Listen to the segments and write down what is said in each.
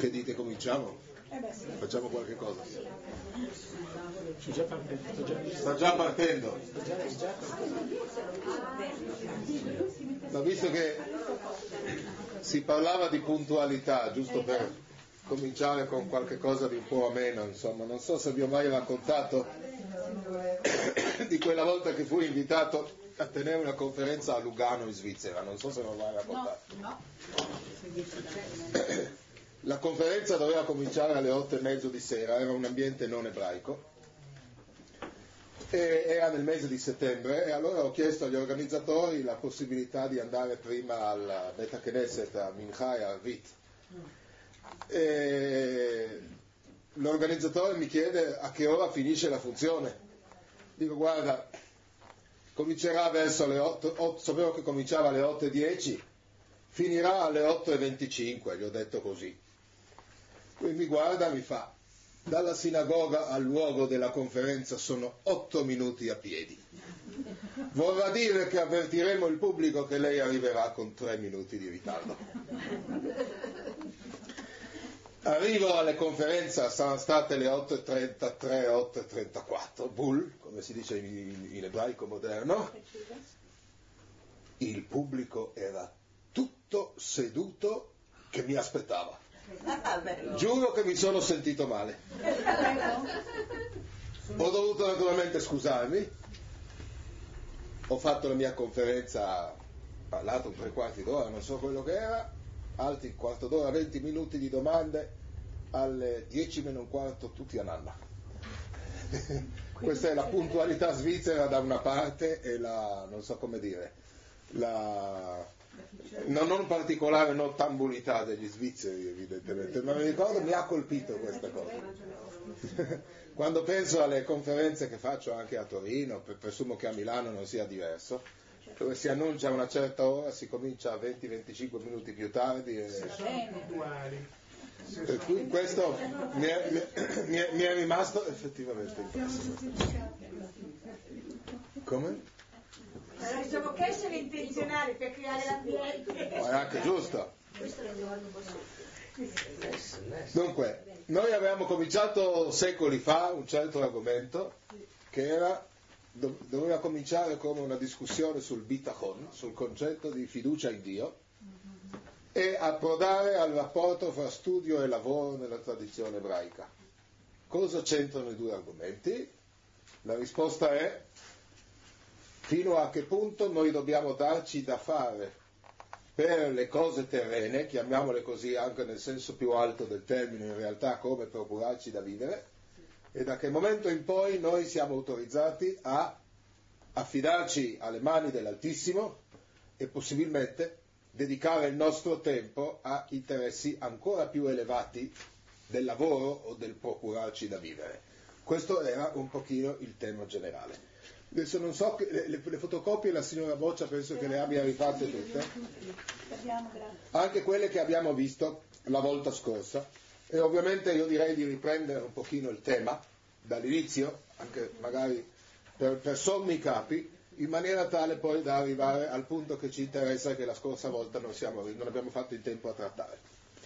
Che dite, cominciamo? Facciamo qualche cosa. Sta già partendo. Ma visto che si parlava di puntualità, giusto per cominciare con qualche cosa di un po' ameno, insomma, non so se vi ho mai raccontato di quella volta che fui invitato a tenere una conferenza a Lugano in Svizzera, non so se l'ho mai raccontato. No. La conferenza doveva cominciare alle 8:30 di sera, era un ambiente non ebraico, e era nel mese di settembre, e allora ho chiesto agli organizzatori la possibilità di andare prima al Bet HaKnesset, a Mincha e a Arvit. E l'organizzatore mi chiede a che ora finisce la funzione. Dico, guarda, comincerà verso le 8, sapevo che cominciava alle 8:10, finirà alle 8:25, gli ho detto così. Lui mi guarda e mi fa, dalla sinagoga al luogo della conferenza sono 8 minuti a piedi. Vorrà dire che avvertiremo il pubblico che lei arriverà con 3 minuti di ritardo. Arrivo alle conferenze, saranno state le 8:33, 8:34, bull, come si dice in ebraico moderno. Il pubblico era tutto seduto che mi aspettava. Giuro che mi sono sentito male. Ho dovuto naturalmente scusarmi, ho fatto la mia conferenza, parlato un 3/4 d'ora, non so quello che era, altri 1/4 d'ora, 20 minuti di domande, alle 10:15 tutti a nanna. Questa è la puntualità svizzera da una parte e la, non so come dire, la non particolare nottambulità degli svizzeri evidentemente, ma mi ricordo, mi ha colpito questa cosa. Quando penso alle conferenze che faccio anche a Torino, presumo che a Milano non sia diverso, dove si annuncia una certa ora, si comincia a 20-25 minuti più tardi per cui questo mi è rimasto effettivamente impresso. Come? Diciamo che essere intenzionali per creare l'ambiente. È anche giusto. Dunque, noi avevamo cominciato secoli fa un certo argomento che era, doveva cominciare come una discussione sul bitachon, sul concetto di fiducia in Dio, e approdare al rapporto fra studio e lavoro nella tradizione ebraica. Cosa c'entrano i due argomenti? La risposta è: fino a che punto noi dobbiamo darci da fare per le cose terrene, chiamiamole così anche nel senso più alto del termine, in realtà come procurarci da vivere, e da che momento in poi noi siamo autorizzati a affidarci alle mani dell'Altissimo e possibilmente dedicare il nostro tempo a interessi ancora più elevati del lavoro o del procurarci da vivere. Questo era un pochino il tema generale. Adesso non so, le fotocopie la signora Boccia penso che le abbia rifatte tutte, anche quelle che abbiamo visto la volta scorsa, e ovviamente io direi di riprendere un pochino il tema dall'inizio, anche magari per sommi capi, in maniera tale poi da arrivare al punto che ci interessa e che la scorsa volta non abbiamo fatto in tempo a trattare.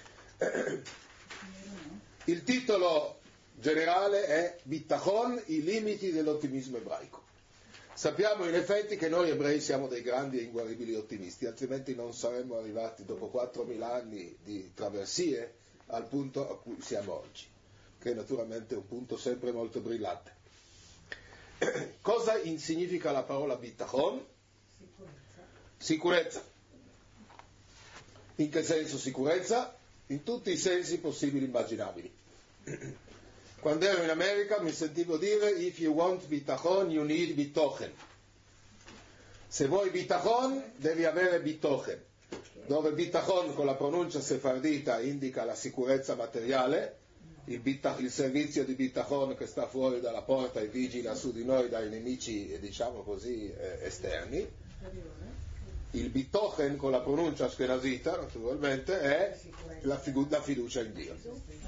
Il titolo generale è Bitachon, i limiti dell'ottimismo ebraico. Sappiamo in effetti che noi ebrei siamo dei grandi e inguaribili ottimisti, altrimenti non saremmo arrivati dopo 4.000 anni di traversie al punto a cui siamo oggi, che è naturalmente un punto sempre molto brillante. Cosa significa la parola bitachon? Sicurezza. In che senso sicurezza? In tutti i sensi possibili e immaginabili. Quando ero in America mi sentivo dire: if you want bitachon you need bitochen. Se vuoi bitachon devi avere bitochen, dove bitachon con la pronuncia sefardita indica la sicurezza materiale, il servizio di bitachon che sta fuori dalla porta e vigila su di noi dai nemici, diciamo così, esterni. Il bitochen con la pronuncia ashkenazita naturalmente è la fiducia in Dio.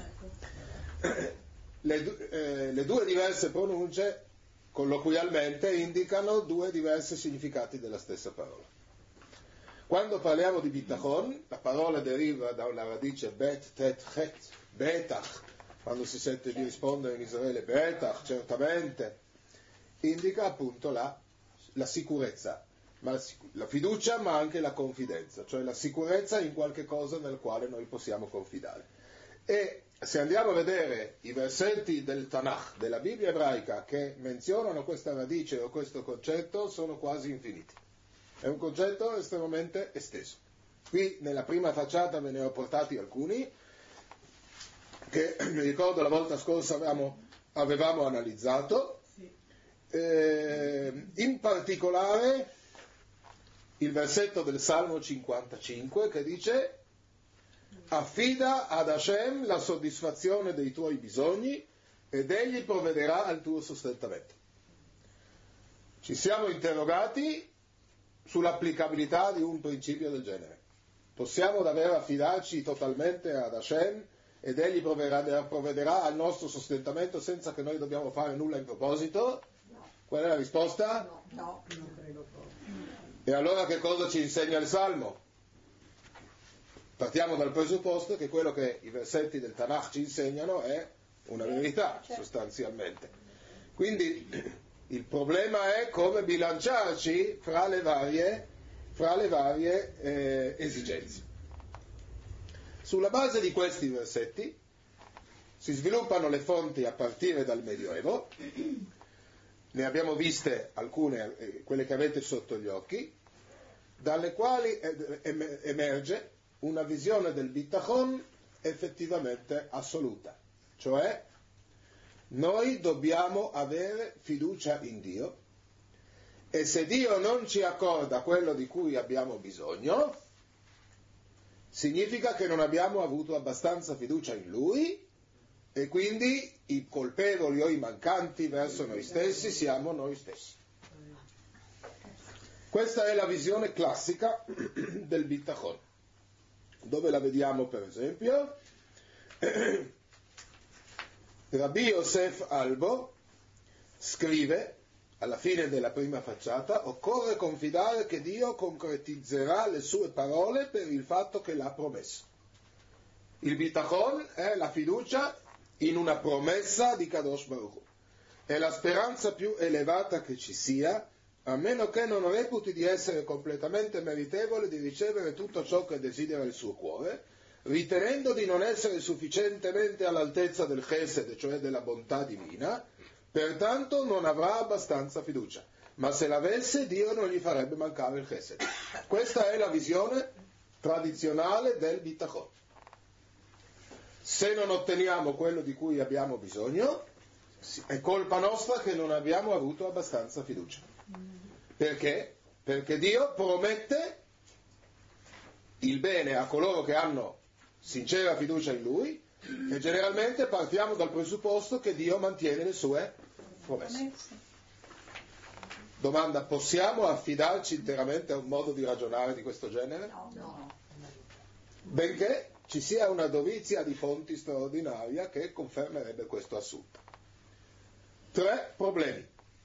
Le due diverse pronunce colloquialmente indicano due diversi significati della stessa parola. Quando parliamo di bitachon, la parola deriva da una radice bet, tet, chet, betach, quando si sente di rispondere in Israele betach, certamente, indica appunto la sicurezza, la fiducia ma anche la confidenza, cioè la sicurezza in qualche cosa nel quale noi possiamo confidare. E se andiamo a vedere i versetti del Tanakh, della Bibbia ebraica, che menzionano questa radice o questo concetto, sono quasi infiniti. È un concetto estremamente esteso. Qui nella prima facciata ve ne ho portati alcuni, che mi ricordo la volta scorsa avevamo analizzato, in particolare il versetto del Salmo 55 che dice: affida ad Hashem la soddisfazione dei tuoi bisogni ed egli provvederà al tuo sostentamento. Ci siamo interrogati sull'applicabilità di un principio del genere. Possiamo davvero affidarci totalmente ad Hashem ed egli provvederà al nostro sostentamento senza che noi dobbiamo fare nulla in proposito? No. Qual è la risposta? No, non credo proprio. E allora che cosa ci insegna il Salmo? Partiamo dal presupposto che quello che i versetti del Tanakh ci insegnano è una verità, sostanzialmente. Quindi il problema è come bilanciarci fra le varie esigenze. Sulla base di questi versetti si sviluppano le fonti a partire dal Medioevo. Ne abbiamo viste alcune, quelle che avete sotto gli occhi, dalle quali emerge una visione del bitachon effettivamente assoluta, cioè noi dobbiamo avere fiducia in Dio e se Dio non ci accorda quello di cui abbiamo bisogno, significa che non abbiamo avuto abbastanza fiducia in Lui e quindi i colpevoli o i mancanti verso noi stessi siamo noi stessi. Questa è la visione classica del bitachon. Dove la vediamo per esempio? Rabbi Yosef Albo scrive alla fine della prima facciata: occorre confidare che Dio concretizzerà le sue parole per il fatto che l'ha promesso. Il bitachon è la fiducia in una promessa di Kadosh Baruch Hu. È la speranza più elevata che ci sia, a meno che non reputi di essere completamente meritevole di ricevere tutto ciò che desidera il suo cuore, ritenendo di non essere sufficientemente all'altezza del chesed, cioè della bontà divina, pertanto non avrà abbastanza fiducia. Ma se l'avesse, Dio non gli farebbe mancare il chesed. Questa è la visione tradizionale del bitachon. Se non otteniamo quello di cui abbiamo bisogno, è colpa nostra che non abbiamo avuto abbastanza fiducia. Perché? Perché Dio promette il bene a coloro che hanno sincera fiducia in Lui e generalmente partiamo dal presupposto che Dio mantiene le sue promesse. Domanda: possiamo affidarci interamente a un modo di ragionare di questo genere? No. Benché ci sia una dovizia di fonti straordinaria che confermerebbe questo assunto. 3 problemi.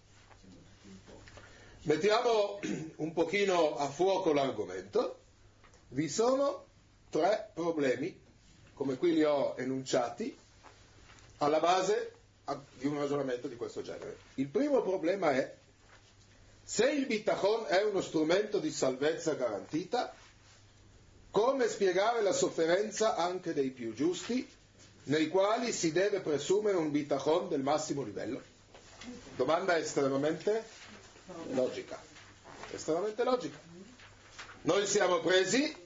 Mettiamo un pochino a fuoco l'argomento. Vi sono 3 problemi, come qui li ho enunciati, alla base di un ragionamento di questo genere. Il primo problema è: se il bitachon è uno strumento di salvezza garantita, come spiegare la sofferenza anche dei più giusti, nei quali si deve presumere un bitachon del massimo livello? Domanda estremamente logica. Estremamente logica. Noi siamo presi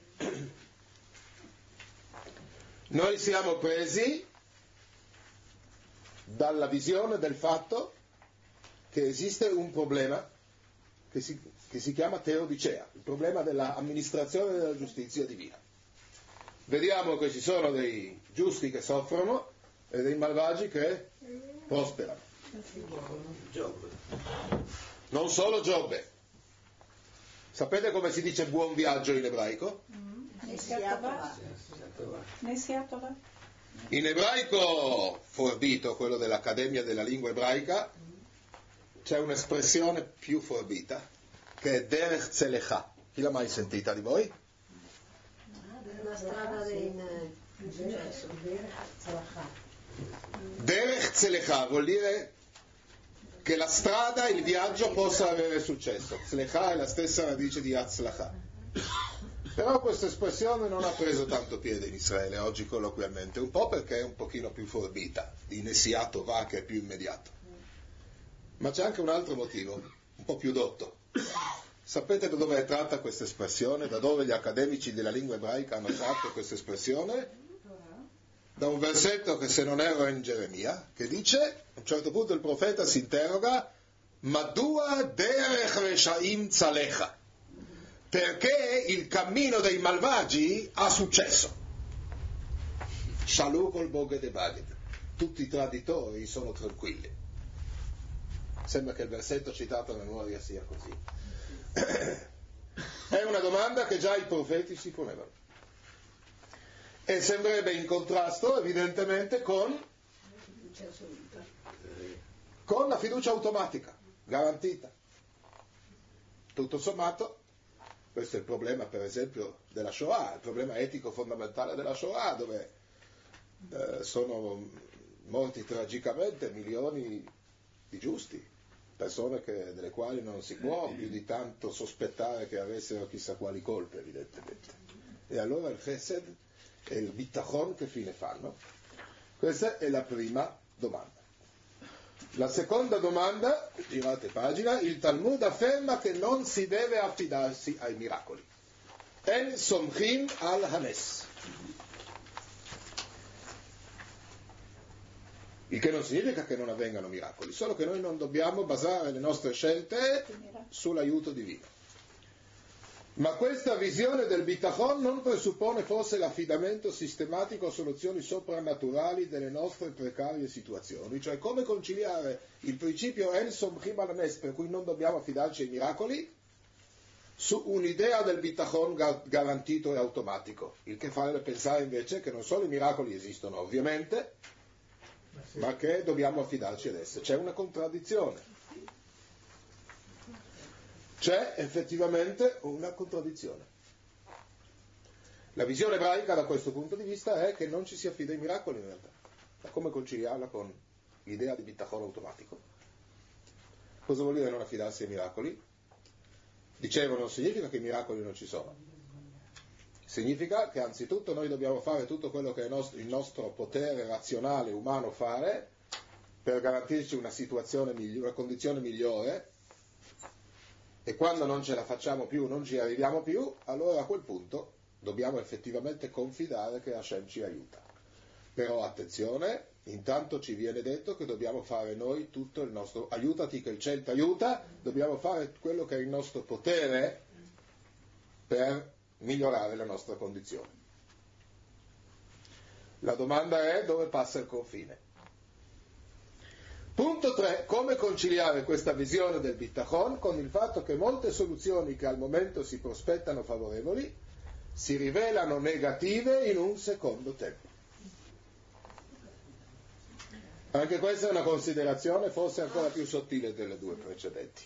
dalla visione del fatto che esiste un problema che si chiama teodicea, il problema dell'amministrazione della giustizia divina. Vediamo che ci sono dei giusti che soffrono e dei malvagi che prosperano. Non solo Giobbe. Sapete come si dice buon viaggio in ebraico? In ebraico forbito, quello dell'Accademia della Lingua Ebraica, c'è un'espressione più forbita che è derech tzelecha, Chi l'ha mai sentita di voi? La strada del successo. Derech Tzelecha vuol dire che la strada, il viaggio possa avere successo. Tzelecha è la stessa radice di Atzlacha. Però questa espressione non ha preso tanto piede in Israele oggi colloquialmente, un po' perché è un pochino più forbita, di Nesiato va che è più immediato. Ma c'è anche un altro motivo, un po' più dotto. Sapete da dove è tratta questa espressione? Da dove gli accademici della lingua ebraica hanno tratto questa espressione? Da un versetto che, se non erro, è in Geremia, che dice, a un certo punto il profeta si interroga, Madua derech reshaim tzalecha? Perché il cammino dei malvagi ha successo. Shalu kol boged e baged. Tutti i traditori sono tranquilli. Sembra che il versetto citato a memoria sia così. È una domanda che già i profeti si ponevano. E sembrerebbe in contrasto, evidentemente, con la fiducia automatica, garantita. Tutto sommato, questo è il problema, per esempio, della Shoah, il problema etico fondamentale della Shoah, dove sono morti tragicamente milioni di giusti, persone delle quali non si può più di tanto sospettare che avessero chissà quali colpe, evidentemente. E allora il Chesed e il Bitachon che fine fanno? Questa è la prima domanda. La seconda domanda, girate pagina, il Talmud afferma che non si deve affidarsi ai miracoli. En somchim al hanes. Il che non significa che non avvengano miracoli, solo che noi non dobbiamo basare le nostre scelte sull'aiuto divino. Ma questa visione del bitachon non presuppone forse l'affidamento sistematico a soluzioni soprannaturali delle nostre precarie situazioni, cioè come conciliare il principio en somchim al hanes, per cui non dobbiamo affidarci ai miracoli, su un'idea del bitachon garantito e automatico, il che farebbe pensare invece che non solo i miracoli esistono ovviamente, ma che dobbiamo affidarci ad esse. C'è una contraddizione. C'è effettivamente una contraddizione. La visione ebraica da questo punto di vista è che non ci si affida ai miracoli in realtà. Ma come conciliarla con l'idea di bitachon automatico? Cosa vuol dire non affidarsi ai miracoli? Dicevo, non significa che i miracoli non ci sono. Significa che anzitutto noi dobbiamo fare tutto quello che è il nostro potere razionale umano fare per garantirci una situazione migliore, una condizione migliore, e quando non ce la facciamo più, non ci arriviamo più, allora a quel punto dobbiamo effettivamente confidare che Hashem ci aiuta. Però attenzione, intanto ci viene detto che dobbiamo fare noi tutto il nostro, aiutati che il cielo ti aiuta, dobbiamo fare quello che è il nostro potere per migliorare la nostra condizione. La domanda è dove passa il confine. Punto 3. Come conciliare questa visione del bitachon con il fatto che molte soluzioni che al momento si prospettano favorevoli si rivelano negative in un secondo tempo. Anche questa è una considerazione forse ancora più sottile delle due precedenti.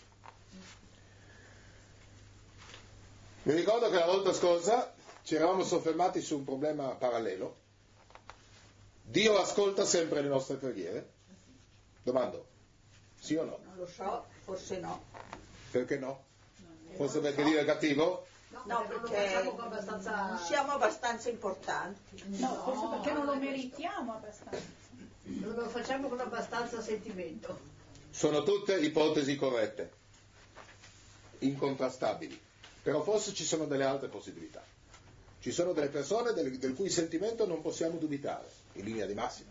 Mi ricordo che la volta scorsa ci eravamo soffermati su un problema parallelo. Dio ascolta sempre le nostre preghiere? Domando, sì o no? Non lo so, forse no. Perché no? Forse perché Dio è cattivo? No, perché non siamo abbastanza importanti. No, forse perché non lo meritiamo abbastanza. Non lo facciamo con abbastanza sentimento. Sono tutte ipotesi corrette, incontrastabili. Però forse ci sono delle altre possibilità. Ci sono delle persone del cui sentimento non possiamo dubitare, in linea di massima.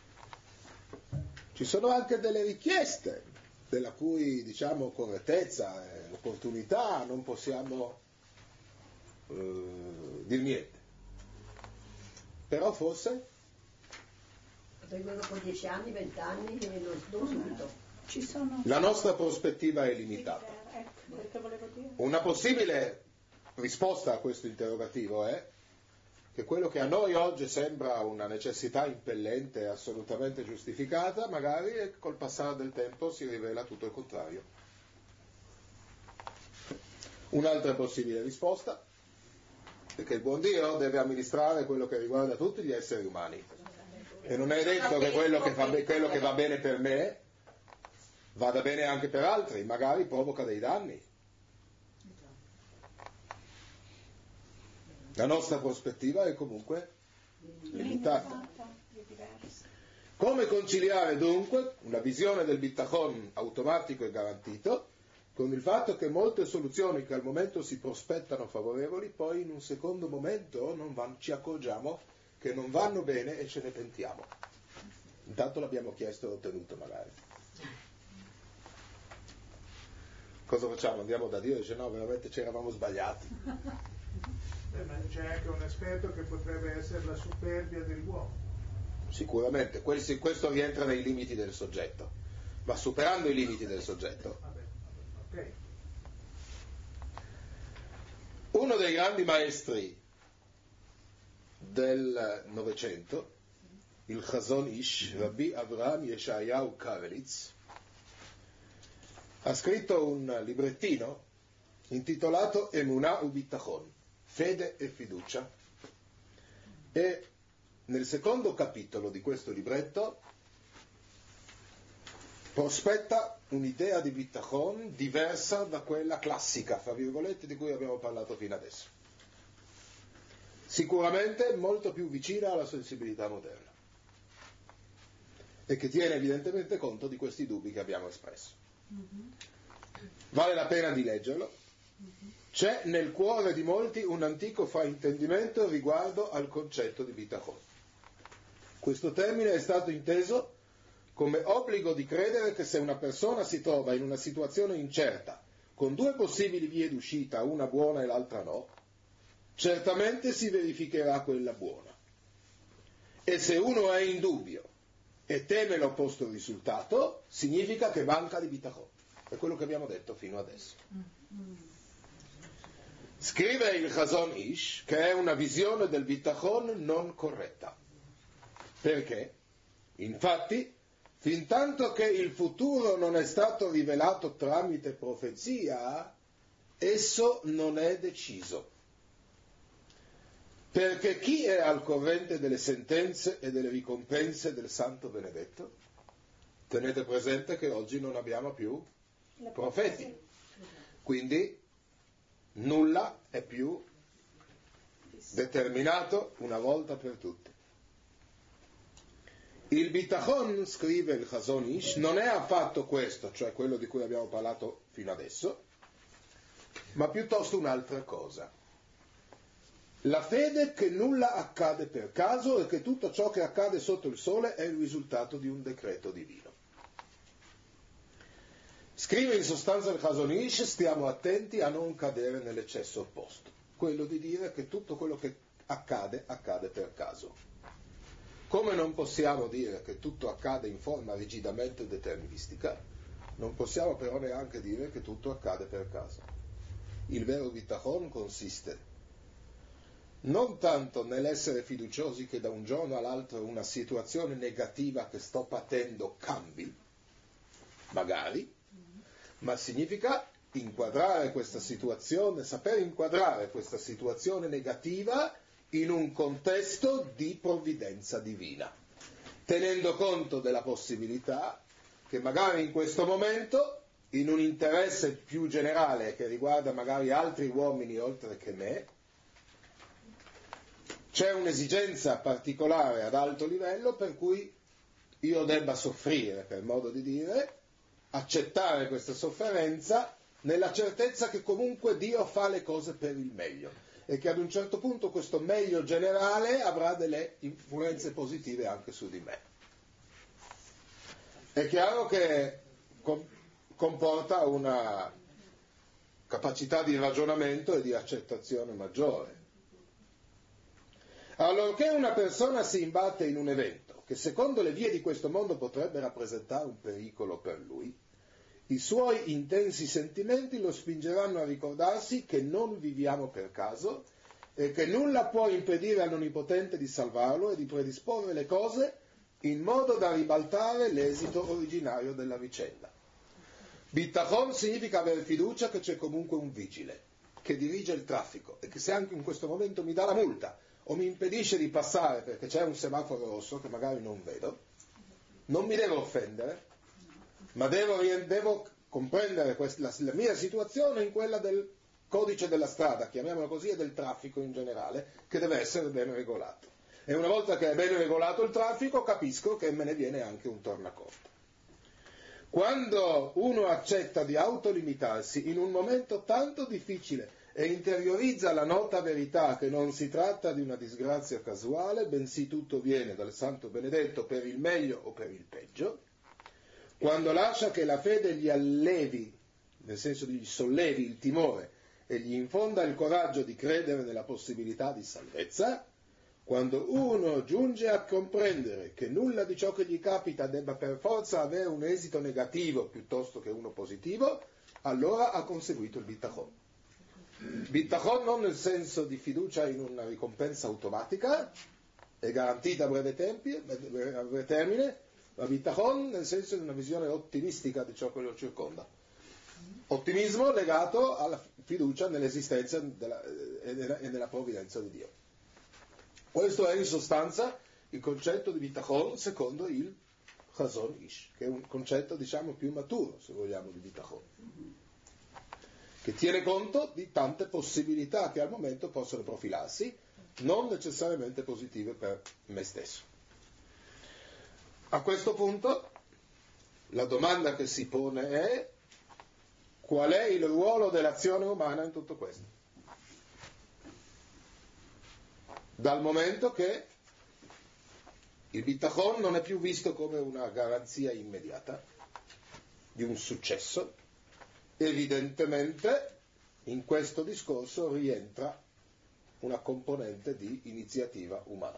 Ci sono anche delle richieste della cui, diciamo, correttezza e opportunità non possiamo dir niente. Però forse Vengono dopo 10 anni, 20 anni, non subito. Ci sono... la nostra prospettiva è limitata. Ecco, perché volevo dire. Una possibile risposta a questo interrogativo è che quello che a noi oggi sembra una necessità impellente e assolutamente giustificata, magari col passare del tempo si rivela tutto il contrario. Un'altra possibile risposta è che il buon Dio deve amministrare quello che riguarda tutti gli esseri umani. E non è detto che quello che va bene per me vada bene anche per altri, magari provoca dei danni. La nostra prospettiva è comunque limitata. Come conciliare dunque una visione del bitachon automatico e garantito con il fatto che molte soluzioni che al momento si prospettano favorevoli poi in un secondo momento ci accorgiamo che non vanno bene e ce ne pentiamo. Intanto l'abbiamo chiesto e ottenuto magari. Cosa facciamo? Andiamo da Dio e dice no, veramente ci eravamo sbagliati. Ma c'è anche un aspetto che potrebbe essere la superbia dell'uomo. Sicuramente, questo rientra nei limiti del soggetto, ma superando i limiti del soggetto. Okay. Uno dei grandi maestri del Novecento, il Chazon Ish, Rabbi Avraham Yeshayahu Kavelitz, ha scritto un librettino intitolato Emunah Ubitachon, fede e fiducia, e nel secondo capitolo di questo libretto prospetta un'idea di bitachon diversa da quella classica, fra virgolette, di cui abbiamo parlato fino adesso. Sicuramente molto più vicina alla sensibilità moderna e che tiene evidentemente conto di questi dubbi che abbiamo espresso. Vale la pena di leggerlo. C'è nel cuore di molti un antico fraintendimento riguardo al concetto di bitachon. Questo termine è stato inteso come obbligo di credere che se una persona si trova in una situazione incerta, con due possibili vie d'uscita, una buona e l'altra no, certamente si verificherà quella buona. E se uno è in dubbio e teme l'opposto risultato, significa che manca di bitachon. È quello che abbiamo detto fino adesso. Scrive il Chazon Ish che è una visione del bitachon non corretta. Perché? Infatti, fintanto che il futuro non è stato rivelato tramite profezia, esso non è deciso. Perché chi è al corrente delle sentenze e delle ricompense del Santo Benedetto? Tenete presente che oggi non abbiamo più profeti, quindi nulla è più determinato una volta per tutte. Il bitachon, scrive il Chazon Ish, non è affatto questo, cioè quello di cui abbiamo parlato fino adesso, ma piuttosto un'altra cosa. La fede che nulla accade per caso e che tutto ciò che accade sotto il sole è il risultato di un decreto divino. Scrive in sostanza il Chazon Ish, stiamo attenti a non cadere nell'eccesso opposto, quello di dire che tutto quello che accade, accade per caso. Come non possiamo dire che tutto accade in forma rigidamente deterministica, non possiamo però neanche dire che tutto accade per caso. Il vero bitachon consiste non tanto nell'essere fiduciosi che da un giorno all'altro una situazione negativa che sto patendo cambi, magari, ma significa inquadrare questa situazione, saper inquadrare questa situazione negativa in un contesto di provvidenza divina, tenendo conto della possibilità che magari in questo momento, in un interesse più generale che riguarda magari altri uomini oltre che me, c'è un'esigenza particolare ad alto livello per cui io debba soffrire, per modo di dire, accettare questa sofferenza nella certezza che comunque Dio fa le cose per il meglio e che ad un certo punto questo meglio generale avrà delle influenze positive anche su di me. È chiaro che comporta una capacità di ragionamento e di accettazione maggiore. Allorché una persona si imbatte in un evento che secondo le vie di questo mondo potrebbe rappresentare un pericolo per lui, i suoi intensi sentimenti lo spingeranno a ricordarsi che non viviamo per caso e che nulla può impedire all'Onnipotente di salvarlo e di predisporre le cose in modo da ribaltare l'esito originario della vicenda. Bitachon significa avere fiducia che c'è comunque un vigile, che dirige il traffico e che se anche in questo momento mi dà la multa o mi impedisce di passare perché c'è un semaforo rosso che magari non vedo, non mi devo offendere, ma devo comprendere la mia situazione in quella del codice della strada, chiamiamolo così, e del traffico in generale, che deve essere ben regolato. E una volta che è ben regolato il traffico, capisco che me ne viene anche un tornaconto. Quando uno accetta di autolimitarsi in un momento tanto difficile e interiorizza la nota verità che non si tratta di una disgrazia casuale, bensì tutto viene dal Santo Benedetto per il meglio o per il peggio, quando lascia che la fede gli allevi, nel senso gli sollevi il timore e gli infonda il coraggio di credere nella possibilità di salvezza, quando uno giunge a comprendere che nulla di ciò che gli capita debba per forza avere un esito negativo piuttosto che uno positivo, allora ha conseguito il bitachon. Bitachon non nel senso di fiducia in una ricompensa automatica e garantita a breve termine, ma bitachon nel senso di una visione ottimistica di ciò che lo circonda. Ottimismo legato alla fiducia nell'esistenza e nella provvidenza di Dio. Questo è in sostanza il concetto di bitachon secondo il Chazon Ish, che è un concetto diciamo più maturo, se vogliamo, di bitachon, che tiene conto di tante possibilità che al momento possono profilarsi, non necessariamente positive per me stesso. A questo punto la domanda che si pone è: qual è il ruolo dell'azione umana in tutto questo? Dal momento che il bitachon non è più visto come una garanzia immediata di un successo, evidentemente in questo discorso rientra una componente di iniziativa umana.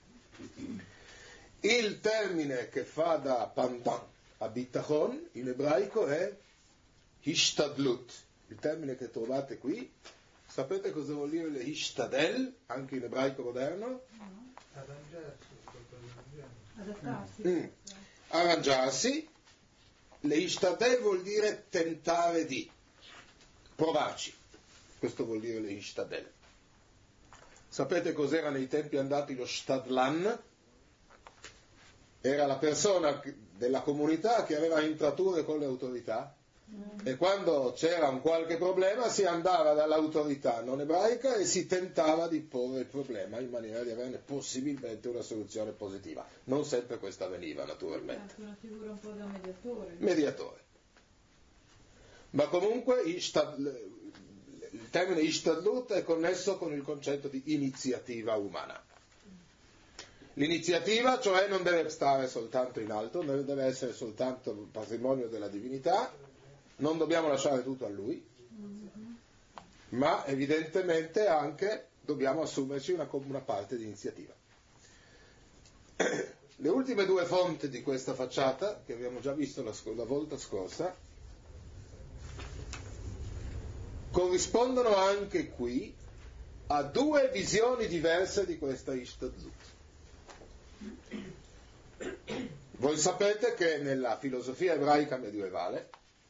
Il termine che fa da pendant a bitachon in ebraico è hishtadlut. Il termine che trovate qui, sapete cosa vuol dire le hishtadel, anche in ebraico moderno? Adattarsi. Arrangiarsi. Le hishtadel vuol dire tentare di, provarci. Questo vuol dire le hishtadel. Sapete cos'era nei tempi andati lo shtadlan? Era la persona della comunità che aveva intrature con le autorità e quando c'era un qualche problema si andava dall'autorità non ebraica e si tentava di porre il problema in maniera di averne possibilmente una soluzione positiva. Non sempre questa avveniva, naturalmente. Una figura un po' da mediatore. Mediatore. Ma comunque il termine ishtadlut è connesso con il concetto di iniziativa umana. L'iniziativa, cioè, non deve stare soltanto in alto, non deve essere soltanto patrimonio della divinità, non dobbiamo lasciare tutto a lui, ma evidentemente anche dobbiamo assumerci una parte di iniziativa. Le ultime due fonti di questa facciata, che abbiamo già visto la volta scorsa, corrispondono anche qui a due visioni diverse di questa ishtadlut. Voi sapete che nella filosofia ebraica medievale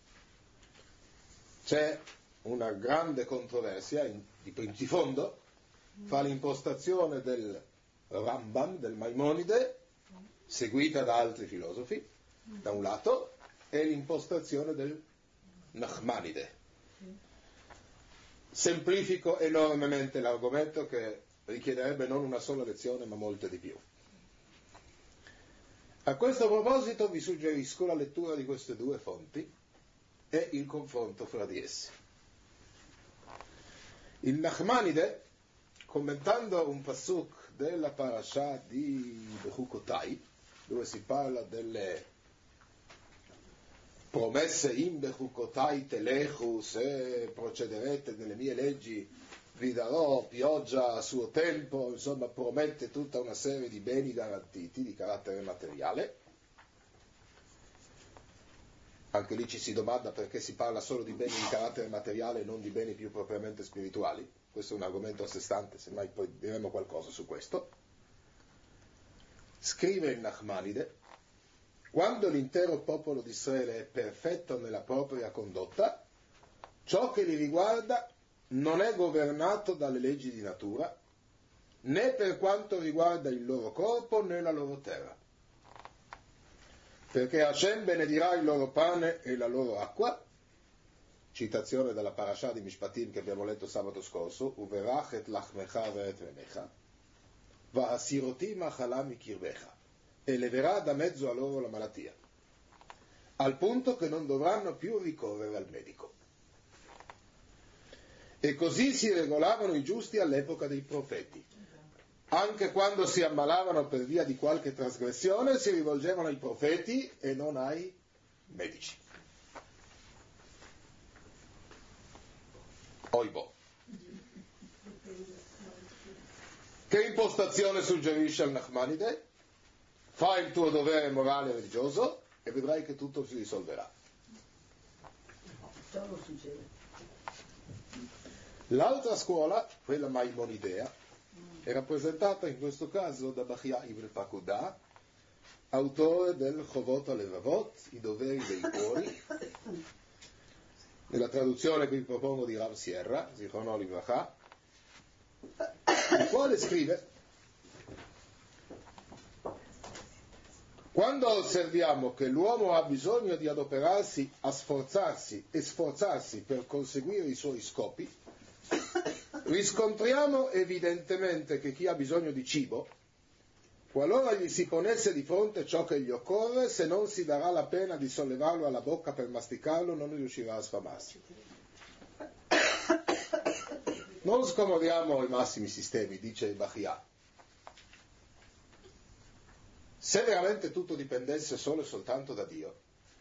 c'è una grande controversia di fondo fra l'impostazione del Rambam, del Maimonide, seguita da altri filosofi, da un lato, e l'impostazione del Nachmanide. Semplifico enormemente l'argomento che richiederebbe non una sola lezione ma molte di più. A questo proposito vi suggerisco la lettura di queste due fonti e il confronto fra di esse. Il Nachmanide, commentando un pasuk della parasha di Bechukotai, dove si parla delle promesse in Bechukotai telechu, se procederete nelle mie leggi vi darò pioggia a suo tempo, insomma promette tutta una serie di beni garantiti di carattere materiale. Anche lì ci si domanda perché si parla solo di beni di carattere materiale e non di beni più propriamente spirituali. Questo è un argomento a sé stante, semmai poi diremo qualcosa su questo. Scrive il Nachmanide: quando l'intero popolo di Israele è perfetto nella propria condotta, ciò che li riguarda non è governato dalle leggi di natura, né per quanto riguarda il loro corpo né la loro terra. Perché Hashem benedirà il loro pane e la loro acqua, citazione dalla parasha di Mishpatim che abbiamo letto sabato scorso, uverach et lachmecha ve'et remecha, va'asiroti machala mikirbecha, e leverà da mezzo a loro la malattia, al punto che non dovranno più ricorrere al medico. E così si regolavano i giusti all'epoca dei profeti. Anche quando si ammalavano per via di qualche trasgressione, si rivolgevano ai profeti e non ai medici. Oibo. Che impostazione suggerisce al Nachmanide? Fai il tuo dovere morale e religioso e vedrai che tutto si risolverà. L'altra scuola, quella maimonidea, è rappresentata in questo caso da Bachia Ibn Fakuda, autore del Chovot HaLevavot, i doveri dei cuori, nella traduzione che vi propongo di Rav Sierra, Zichrono Livracha, il quale scrive: quando osserviamo che l'uomo ha bisogno di adoperarsi a sforzarsi e sforzarsi per conseguire i suoi scopi, riscontriamo evidentemente che chi ha bisogno di cibo, qualora gli si ponesse di fronte ciò che gli occorre, se non si darà la pena di sollevarlo alla bocca per masticarlo, non riuscirà a sfamarsi. Non scomodiamo i massimi sistemi, dice Bachia. Se veramente tutto dipendesse solo e soltanto da Dio,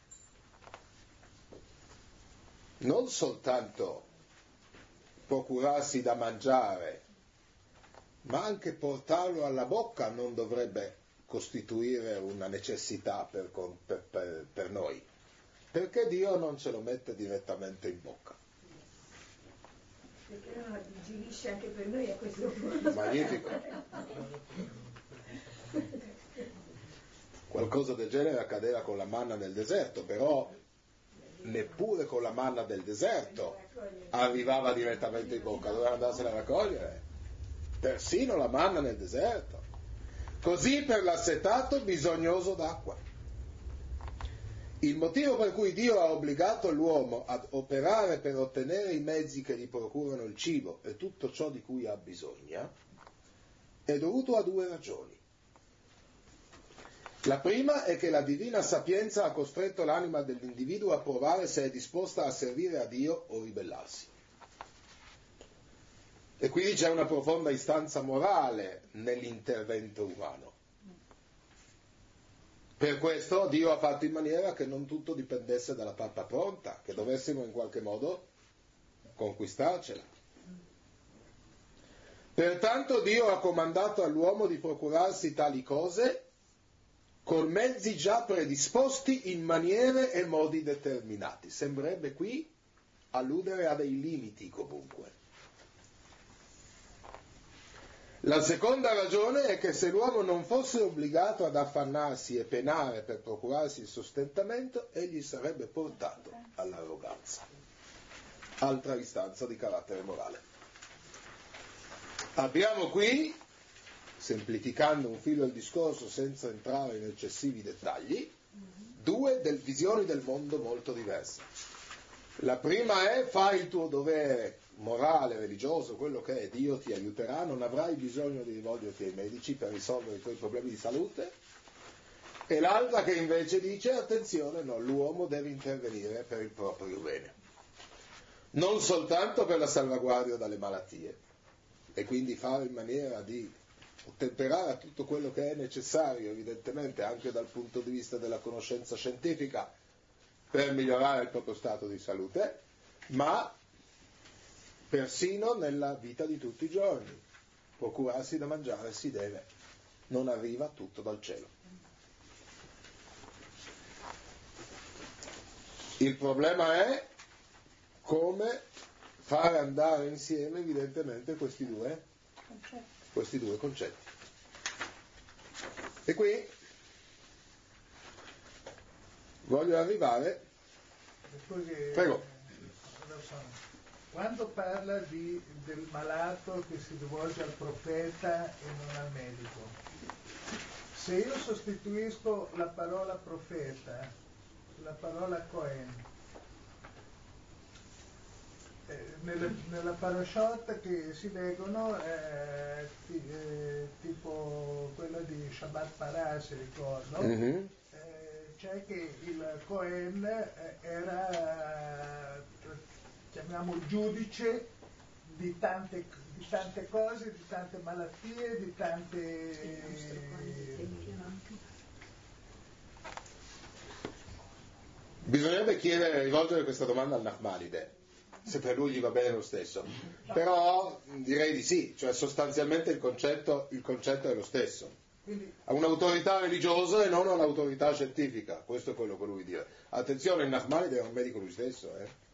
non soltanto procurarsi da mangiare, ma anche portarlo alla bocca non dovrebbe costituire una necessità per noi, perché Dio non ce lo mette direttamente in bocca. Perché non aggiugisce anche per noi a questo punto. Magnifico. Qualcosa del genere accadeva con la manna nel deserto, però neppure con la manna del deserto arrivava direttamente in bocca, doveva andarsela a raccogliere. Persino la manna nel deserto. Così per l'assetato bisognoso d'acqua. Il motivo per cui Dio ha obbligato l'uomo ad operare per ottenere i mezzi che gli procurano il cibo e tutto ciò di cui ha bisogno è dovuto a due ragioni. La prima è che la divina sapienza ha costretto l'anima dell'individuo a provare se è disposta a servire a Dio o ribellarsi. E quindi c'è una profonda istanza morale nell'intervento umano. Per questo Dio ha fatto in maniera che non tutto dipendesse dalla pappa pronta, che dovessimo in qualche modo conquistarcela. Pertanto Dio ha comandato all'uomo di procurarsi tali cose con mezzi già predisposti in maniere e modi determinati. Sembrerebbe qui alludere a dei limiti comunque. La seconda ragione è che se l'uomo non fosse obbligato ad affannarsi e penare per procurarsi il sostentamento, egli sarebbe portato all'arroganza. Altra istanza di carattere morale. Abbiamo qui, semplificando un filo del discorso senza entrare in eccessivi dettagli, due visioni del mondo molto diverse. La prima è: fai il tuo dovere morale, religioso, quello che è, Dio ti aiuterà, non avrai bisogno di rivolgerti ai medici per risolvere i tuoi problemi di salute. E l'altra che invece dice: attenzione, no, l'uomo deve intervenire per il proprio bene, non soltanto per la salvaguardia dalle malattie, e quindi fare in maniera di ottemperare a tutto quello che è necessario, evidentemente anche dal punto di vista della conoscenza scientifica, per migliorare il proprio stato di salute, ma persino nella vita di tutti i giorni. Procurarsi da mangiare si deve, non arriva tutto dal cielo. Il problema è come fare andare insieme evidentemente questi due concetti. E qui voglio arrivare. Prego. quando parla del malato che si rivolge al profeta e non al medico, se io sostituisco la parola profeta, la parola Cohen, nella parashot che si leggono, tipo quella di Shabbat Parah, se ricordo, c'è che il Cohen era, chiamiamo, giudice di tante cose, di tante malattie, di tante... Bisognerebbe rivolgere questa domanda al Nachmanide, se per lui gli va bene lo stesso. Però direi di sì, cioè sostanzialmente il concetto è lo stesso. Ha un'autorità religiosa e non un'autorità scientifica, questo è quello che lui dice. Attenzione, il Nachmanide è un medico lui stesso.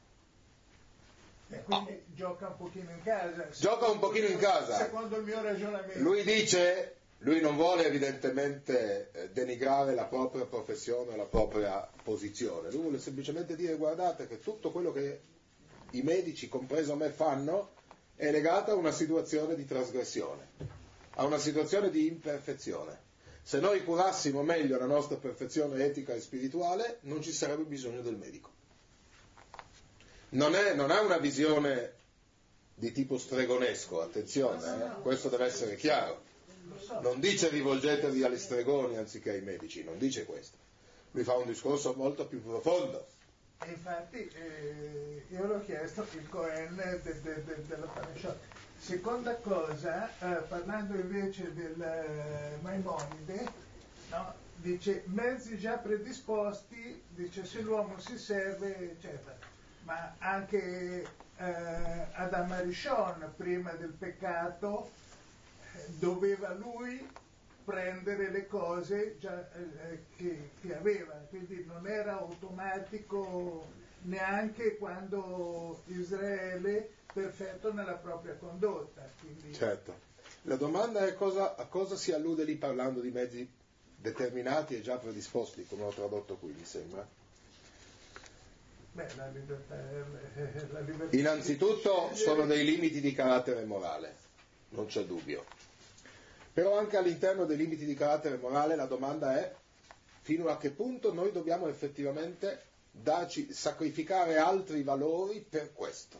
E quindi gioca un pochino in casa. Gioca un pochino in casa. Secondo il mio ragionamento. Lui non vuole evidentemente denigrare la propria professione, la propria posizione. Lui vuole semplicemente dire: guardate che tutto quello che i medici, compreso me, fanno è legato a una situazione di trasgressione, a una situazione di imperfezione. Se noi curassimo meglio la nostra perfezione etica e spirituale, non ci sarebbe bisogno del medico. Non ha una visione di tipo stregonesco, attenzione, questo deve essere chiaro. Non dice rivolgetevi agli stregoni anziché ai medici, non dice questo. Lui fa un discorso molto più profondo. E infatti io l'ho chiesto il Cohen della Parashot. Seconda cosa, parlando invece del Maimonide, no? Dice mezzi già predisposti, dice se l'uomo si serve, eccetera. Ma anche Adam Arishon, prima del peccato, doveva lui prendere le cose già, che aveva, quindi non era automatico neanche quando Israele perfetto nella propria condotta. Quindi... Certo. La domanda è a cosa si allude lì parlando di mezzi determinati e già predisposti, come ho tradotto qui, mi sembra. Beh, la libertà Innanzitutto sono dei limiti di carattere morale, non c'è dubbio. Però anche all'interno dei limiti di carattere morale la domanda è fino a che punto noi dobbiamo effettivamente sacrificare altri valori per questo.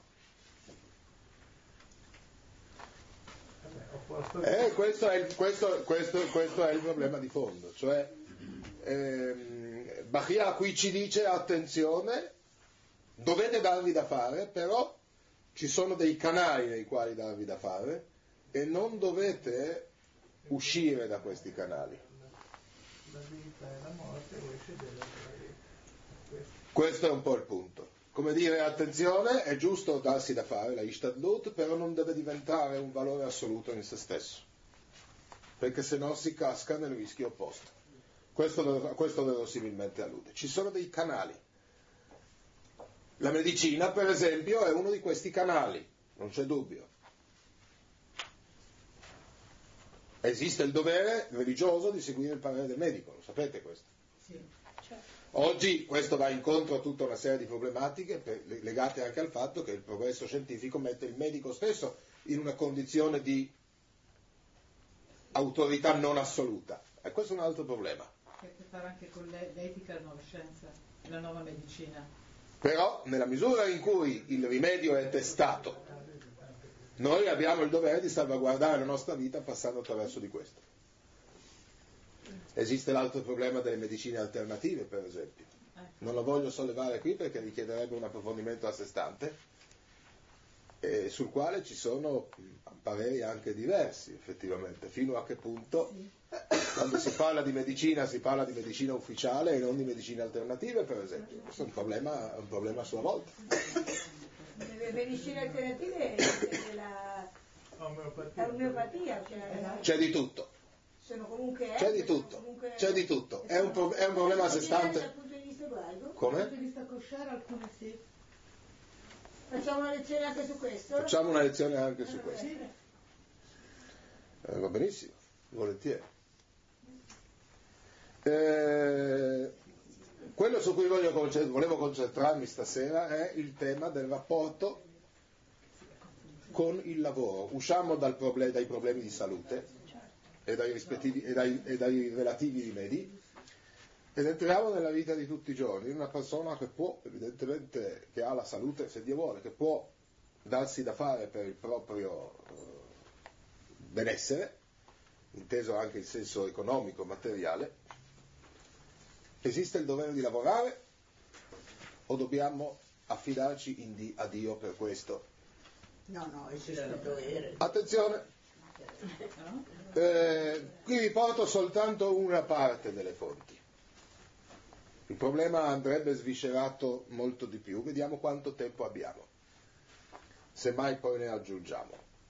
Questo è il problema di fondo, cioè Bachia qui ci dice attenzione, dovete darvi da fare, però ci sono dei canali nei quali darvi da fare e non dovete uscire da questi canali. La vita e la morte esce dalla vita. Questo è un po' il punto. Come dire, attenzione, è giusto darsi da fare, la Ishtadlut, però non deve diventare un valore assoluto in se stesso, perché se no si casca nel rischio opposto. Questo verosimilmente allude. Ci sono dei canali. La medicina, per esempio, è uno di questi canali, non c'è dubbio. Esiste il dovere religioso di seguire il parere del medico, lo sapete questo? Sì, certo. Oggi questo va incontro a tutta una serie di problematiche legate anche al fatto che il progresso scientifico mette il medico stesso in una condizione di autorità non assoluta. E questo è un altro problema. Che ha a che fare anche con l'etica e la nuova scienza, la nuova medicina. Però nella misura in cui il rimedio è testato, noi abbiamo il dovere di salvaguardare la nostra vita passando attraverso di questo. Esiste l'altro problema delle medicine alternative, per esempio. Non lo voglio sollevare qui perché richiederebbe un approfondimento a sé stante, sul quale ci sono pareri anche diversi, effettivamente. Fino a che punto, quando si parla di medicina ufficiale e non di medicine alternative, per esempio. Questo è un problema a sua volta. Le medicine alternative è la omeopatia, cioè C'è di tutto. sono comunque C'è di tutto. È un problema a sé stante. Dal punto di vista ebraico? Come? Dal punto di vista kosher alcune sì. Facciamo una lezione anche su questo? Facciamo una lezione anche su questo. Va benissimo, volentieri. Quello su cui volevo concentrarmi stasera è il tema del rapporto con il lavoro. Usciamo dai problemi di salute e dai relativi rimedi ed entriamo nella vita di tutti i giorni, una persona che può, evidentemente, che ha la salute, se Dio vuole, che può darsi da fare per il proprio benessere, inteso anche in senso economico, materiale. Esiste il dovere di lavorare o dobbiamo affidarci a Dio per questo? No, esiste il dovere. Attenzione! Qui vi porto soltanto una parte delle fonti. Il problema andrebbe sviscerato molto di più, vediamo quanto tempo abbiamo, semmai poi ne aggiungiamo.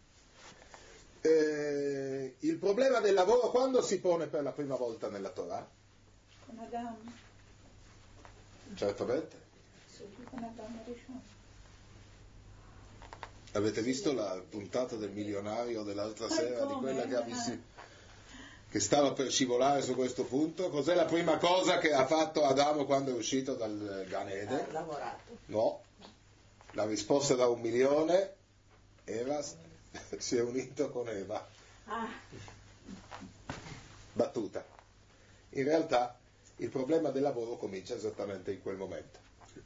Il problema del lavoro quando si pone per la prima volta nella Torah? Con Adamo. Certamente. Con Adamo Rishon. Avete visto la puntata del milionario dell'altra sera, di quella che stava per scivolare su questo punto? Cos'è la prima cosa che ha fatto Adamo quando è uscito dal Gan Eden? Ha lavorato. No, la risposta da 1 milione era si è unito con Eva. Battuta. In realtà il problema del lavoro comincia esattamente in quel momento.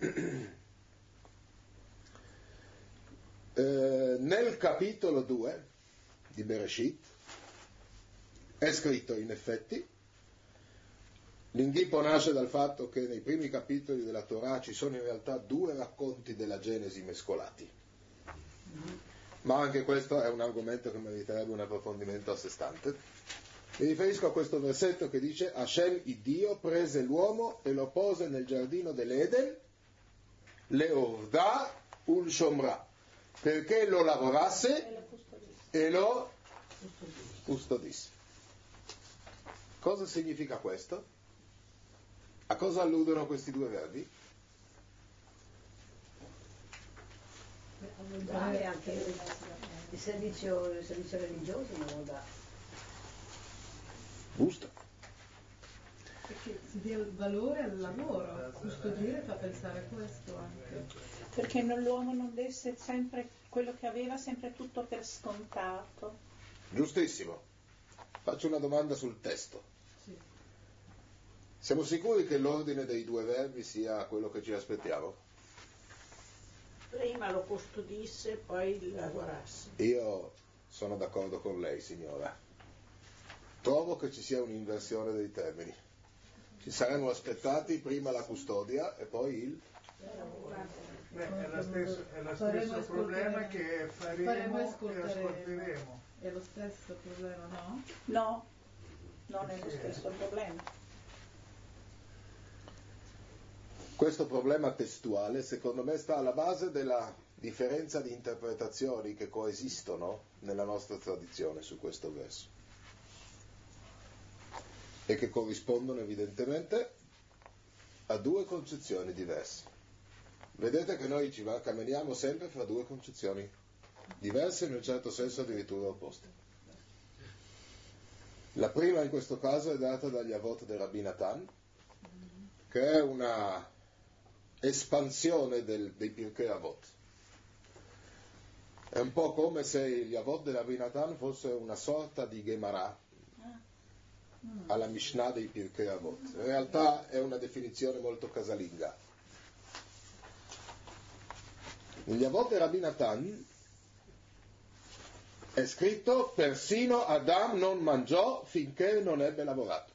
Nel capitolo 2 di Bereshit è scritto, in effetti, l'inghippo nasce dal fatto che nei primi capitoli della Torah ci sono in realtà 2 racconti della Genesi mescolati, ma anche questo è un argomento che meriterebbe un approfondimento a sé stante. Mi riferisco a questo versetto che dice: Hashem, il Dio, prese l'uomo e lo pose nel giardino dell'Eden, leovda ul shomra, perché lo lavorasse e lo custodisse. Cosa significa questo? A cosa alludono questi 2 verbi? Dare anche il servizio religioso, non dà. Giusto. Perché si dia il valore al lavoro, custodire fa pensare a questo anche. Perché l'uomo non desse sempre quello che aveva, sempre tutto per scontato. Giustissimo. Faccio una domanda sul testo. Sì. Siamo sicuri che l'ordine dei 2 verbi sia quello che ci aspettiamo? Prima lo custodisse, poi lavorasse. Io sono d'accordo con lei, signora. Trovo che ci sia un'inversione dei termini. Ci saremmo aspettati prima la custodia e poi il... È lo stesso problema che faremo e ascolteremo. È lo stesso problema, no? No, non è lo stesso problema. Questo problema testuale, secondo me, sta alla base della differenza di interpretazioni che coesistono nella nostra tradizione su questo verso e che corrispondono evidentemente a 2 concezioni diverse. Vedete che noi ci camminiamo sempre fra 2 concezioni diverse, in un certo senso addirittura opposte. La prima in questo caso è data dagli Avot del Rabbi Natan, che è una espansione dei Pirkei Avot. È un po' come se gli Avot del Rabbi Natan fosse una sorta di Gemara alla Mishnah dei Pirkei Avot. In realtà è una definizione molto casalinga. Negli Avot del Rabbi Natan è scritto: persino Adam non mangiò finché non ebbe lavorato.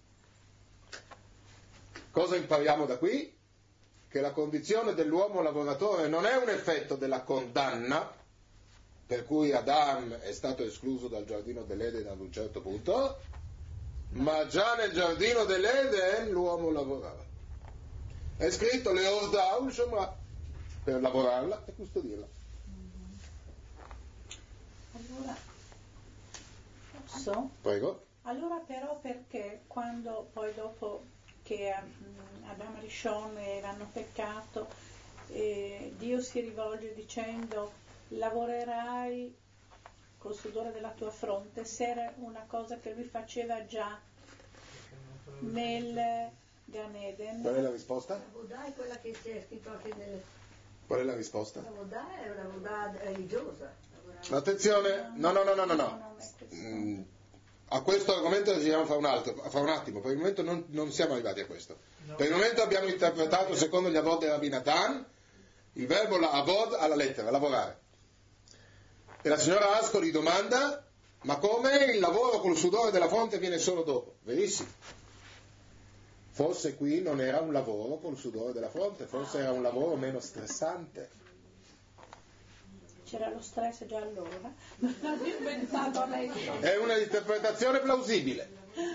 Cosa impariamo da qui? Che la condizione dell'uomo lavoratore non è un effetto della condanna, per cui Adam è stato escluso dal giardino dell'Eden ad un certo punto, ma già nel giardino dell'Eden l'uomo lavorava. È scritto leovda ul shomra, per lavorarla e custodirla. Allora, posso? Prego. Allora però perché quando poi dopo che Adamo e Rishon hanno peccato, Dio si rivolge dicendo: lavorerai col sudore della tua fronte, se era una cosa che lui faceva già nel Gan Eden. Qual è la risposta? La Vodà è quella che c'è scritto anche nel... Qual è la risposta? La Vodà è una Vodà religiosa. La Attenzione, no. A questo argomento decidiamo fra un attimo, per il momento non siamo arrivati a questo. Per il momento abbiamo interpretato, secondo gli avod del Rabbi Natan, il verbo avod alla lettera, lavorare. E la signora Ascoli domanda, ma come il lavoro col sudore della fronte viene solo dopo? Verissimo. Forse qui non era un lavoro col sudore della fronte, forse era un lavoro meno stressante. C'era lo stress già allora, non l'ho inventato lei. È una interpretazione plausibile.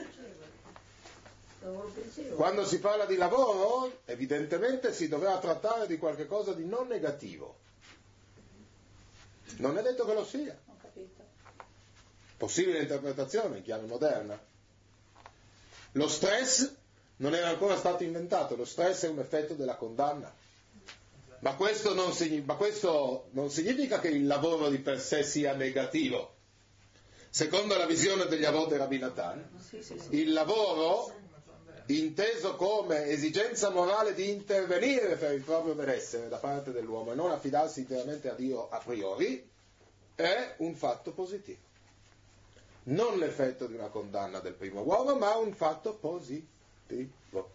Quando si parla di lavoro, evidentemente si doveva trattare di qualche cosa di non negativo. Non è detto che lo sia. Ho capito. Possibile interpretazione in chiave moderna. Lo stress non era ancora stato inventato, lo stress è un effetto della condanna. Ma questo non significa che il lavoro di per sé sia negativo. Secondo la visione degli avod del Rabbi Natan, il lavoro, inteso come esigenza morale di intervenire per il proprio benessere da parte dell'uomo e non affidarsi interamente a Dio a priori, è un fatto positivo. Non l'effetto di una condanna del primo uomo, ma un fatto positivo.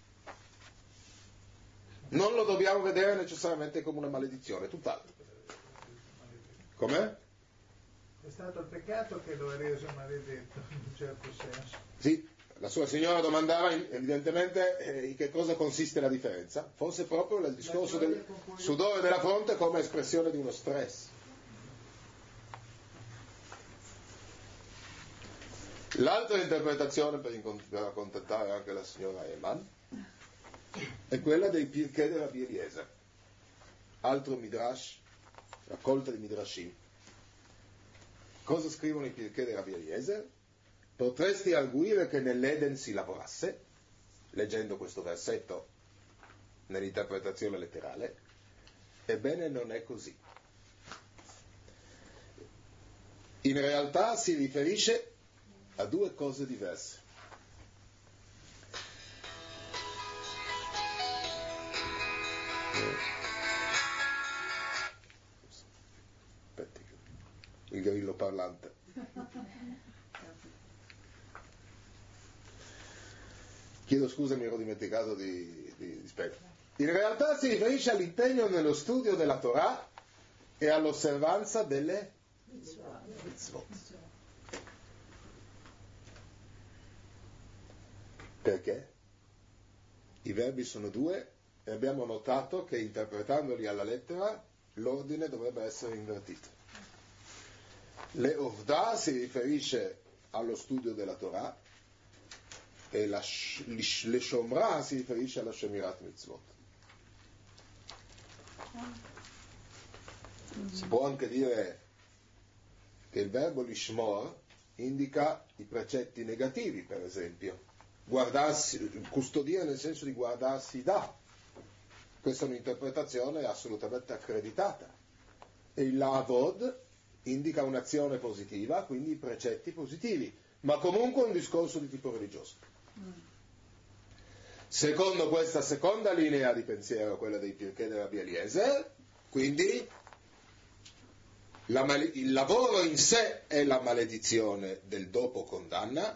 Non lo dobbiamo vedere necessariamente come una maledizione, tutt'altro. Com'è? È stato il peccato che lo ha reso maledetto, in un certo senso. Sì, la sua signora domandava evidentemente in che cosa consiste la differenza. Forse proprio il discorso del sudore della fronte come espressione di uno stress. L'altra interpretazione, per accontentare anche la signora Eman, è quella dei Pirkei di Rabbi Eliezer, altro midrash, raccolta di midrashim. Cosa scrivono i Pirkei di Rabbi Eliezer? Potresti arguire che nell'Eden si lavorasse, leggendo questo versetto nell'interpretazione letterale, ebbene non è così. In realtà si riferisce a due cose diverse. Aspetti, il grillo parlante. Chiedo scusa, mi ero dimenticato di spiegare. In realtà si riferisce all'impegno nello studio della Torah e all'osservanza delle mitzvot. Perché? I verbi sono due e abbiamo notato che interpretandoli alla lettera l'ordine dovrebbe essere invertito. Le Ovda si riferisce allo studio della Torah e le Shomra si riferisce alla Shemirat Mitzvot. Si può anche dire che il verbo lishmor indica i precetti negativi, per esempio. Custodire nel senso di guardarsi da. Questa è un'interpretazione assolutamente accreditata. E il lavod indica un'azione positiva, quindi i precetti positivi, ma comunque un discorso di tipo religioso. Secondo questa seconda linea di pensiero, quella dei Pirkei di Rabbi Eliezer, quindi il lavoro in sé è la maledizione del dopo condanna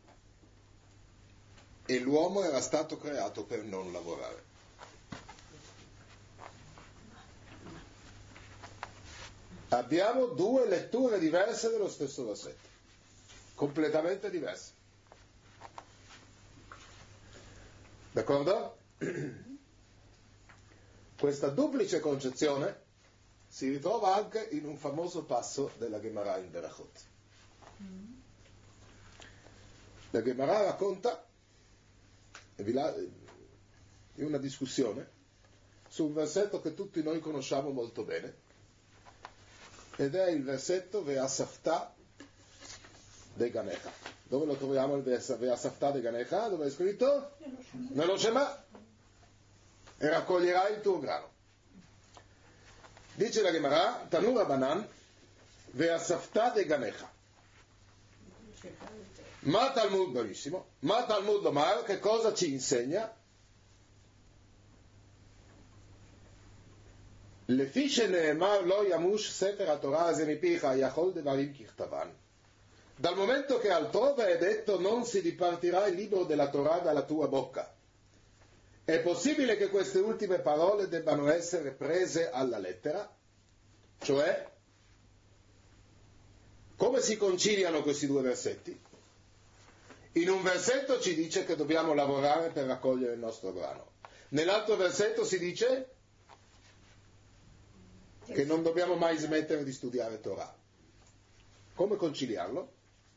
e l'uomo era stato creato per non lavorare. Abbiamo due letture diverse dello stesso versetto, completamente diverse. D'accordo? Questa duplice concezione si ritrova anche in un famoso passo della Gemara in Berachot. La Gemara racconta di una discussione su un versetto che tutti noi conosciamo molto bene, ed è il versetto Ve'asafta de Ganecha. Dove lo troviamo il Ve'asafta de Ganecha? Dove è scritto? Nello Shema. E raccoglierai il tuo grano. Dice la Gemara, Tanu Rabbanan, Ve'asafta de Ganecha. Ma Talmud, benissimo, ma Talmud Lomar, che cosa ci insegna? לפי שנאמר לא ימוש ספר התורה הזה מפיך, יכול דברים ככתבן. Dal momento che altrove è detto non si dipartirà il libro della Torah dalla tua bocca. È possibile che queste ultime parole debbano essere prese alla lettera? Cioè, come si conciliano questi due versetti? In un versetto ci dice che dobbiamo lavorare per raccogliere il nostro grano. Nell'altro versetto si dice che non dobbiamo mai smettere di studiare Torah. Come conciliarlo?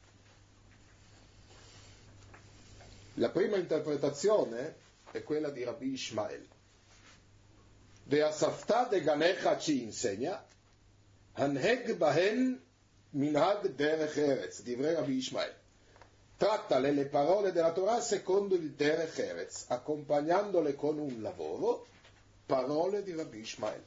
La prima interpretazione è quella di Rabbi Ishmael. Ve'asafta de ganecha ci insegna, hanheg bahen minhag derech eretz, divrei Rabbi Ishmael. Trattale le parole della Torah secondo il derech eretz, accompagnandole con un lavoro, parole di Rabbi Ishmael.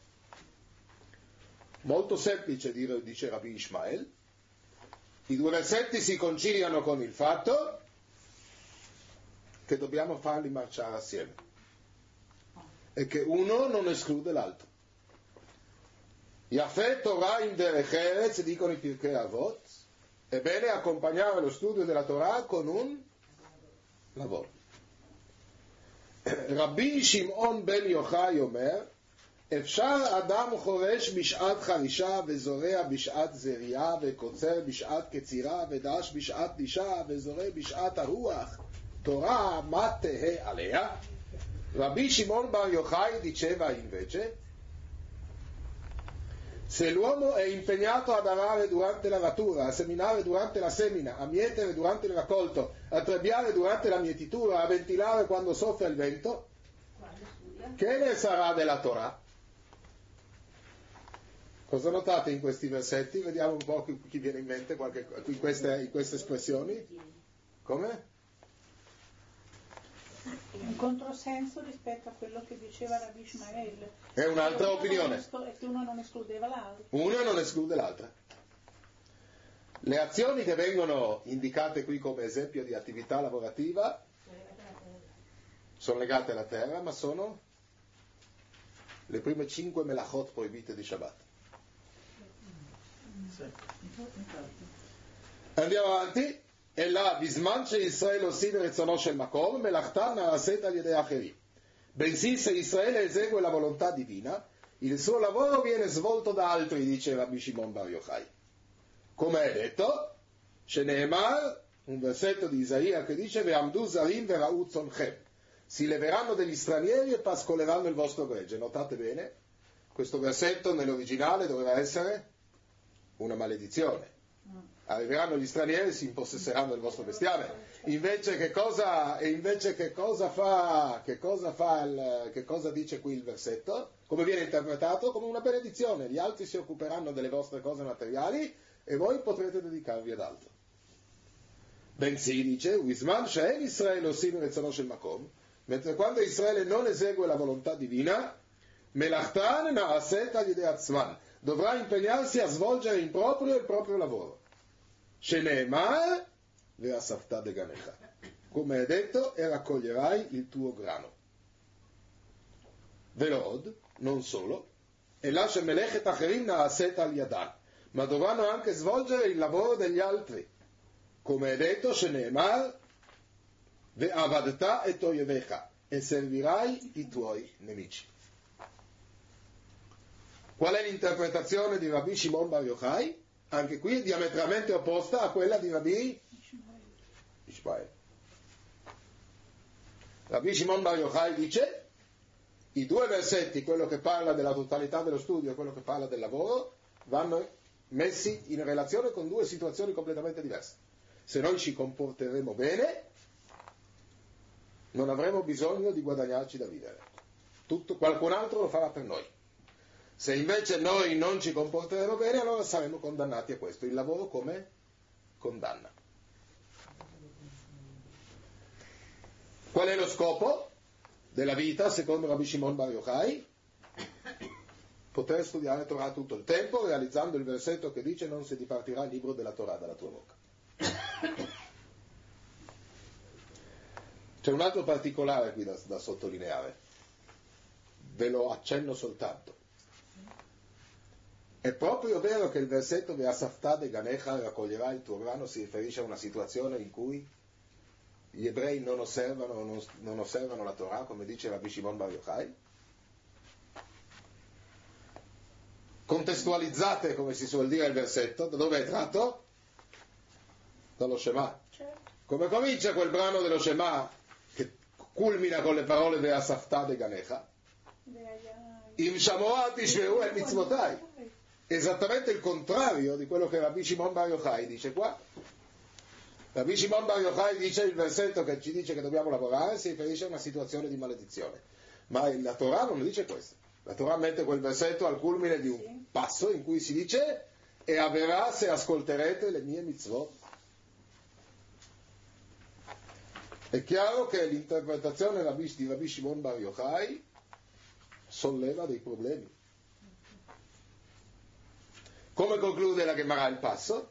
Molto semplice, dice Rabbi Ishmael. I due versetti si conciliano con il fatto che dobbiamo farli marciare assieme e che uno non esclude l'altro. Yafet Torah in derech eretz, dicono i Pirkei Avot, è bene accompagnare lo studio della Torah con un lavoro. Rabbi Shimon ben Yochai omer, אפשר אדם חורש בשעת חרישה וזורע בשעת זריעה וקוצר בשעת קצירה ודש בשעת דישה וזורע בשעת הרוח, תורה מה תהא עליה? Rabbi Shimon bar Yochai diceva invece, se l'uomo è impegnato ad arare durante la ratura, a seminare durante la semina, a mietere durante il raccolto, a trebbiare durante la mietitura, a ventilare quando soffia il vento, che ne sarà della Torah? Cosa notate in questi versetti? Vediamo un po' chi viene in mente in queste espressioni. Come? Un controsenso rispetto a quello che diceva Rabbi Ishmael. È un'altra opinione. E che uno non escludeva l'altro. Una non esclude l'altra. Le azioni che vengono indicate qui come esempio di attività lavorativa sono legate alla terra, ma sono le prime 5 melachot proibite di Shabbat. Andiamo avanti. אלא בזמן שישראל עושים רצונו של מקום, מלאכתם נעשית על ידי אחרים. Bensì se Israele esegue la volontà divina, il suo lavoro viene svolto da altri, dice Rabbi Shimon bar Yochai. Come è detto, Sheneemar, un versetto di Isaia che dice Ve'amdu zarim vera'u tzomchem. Si leveranno degli stranieri e pascoleranno il vostro gregge. Notate bene, questo versetto nell'originale doveva essere una maledizione. Arriveranno gli stranieri e si impossesseranno del vostro bestiame. Invece che cosa dice qui il versetto? Come viene interpretato? Come una benedizione. Gli altri si occuperanno delle vostre cose materiali e voi potrete dedicarvi ad altro. Bensì dice, Wisman she'en Israel osim retzono shel makom, mentre quando Israele non esegue la volontà divina, melachtan na'aset al yedei atzman, dovrà impegnarsi a svolgere in proprio il proprio lavoro. Sheneemar ve'asafta de ganecha, come è detto, e raccoglierai il tuo grano. Velod, non solo, e lascia melechet acherim na'aset al yadan, ma dovranno anche svolgere il lavoro degli altri. Come è detto, Sheneemar ve'avadta et oyevecha, e servirai i tuoi nemici. Qual è l'interpretazione di Rabbi Shimon bar Yochai? Anche qui è diametralmente opposta a quella di Rabbi Ishmael. Rabbi Shimon bar Yochai dice, i due versetti, quello che parla della totalità dello studio e quello che parla del lavoro, vanno messi in relazione con due situazioni completamente diverse. Se noi ci comporteremo bene, non avremo bisogno di guadagnarci da vivere. Qualcun altro lo farà per noi. Se invece noi non ci comporteremo bene, allora saremo condannati a questo. Il lavoro come condanna. Qual è lo scopo della vita, secondo Rabbi Shimon bar Yochai? Poter studiare Torah tutto il tempo, realizzando il versetto che dice non si dipartirà il libro della Torah dalla tua bocca. C'è un altro particolare qui da sottolineare. Ve lo accenno soltanto. È proprio vero che il versetto Ve'asafta beganecha, raccoglierai il tuo grano, si riferisce a una situazione in cui gli ebrei non osservano la Torah, come dice Rabbi Shimon Bar Yochai? Contestualizzate, come si suol dire, il versetto, da dove è tratto? Dallo Shema. Certo. Come comincia quel brano dello Shema che culmina con le parole Ve'asafta beganecha? Im shamoat ishveu el mitzvotai. Esattamente il contrario di quello che Rabbi Shimon Bar Yochai dice qua. Rabbi Shimon Bar Yochai dice il versetto che ci dice che dobbiamo lavorare si riferisce a una situazione di maledizione, ma la Torah non dice questo. La Torah mette quel versetto al culmine di un passo in cui si dice e avverrà se ascolterete le mie mitzvot. È chiaro che l'interpretazione di Rabbi Shimon Bar Yochai solleva dei problemi. Come conclude la Gemara il passo?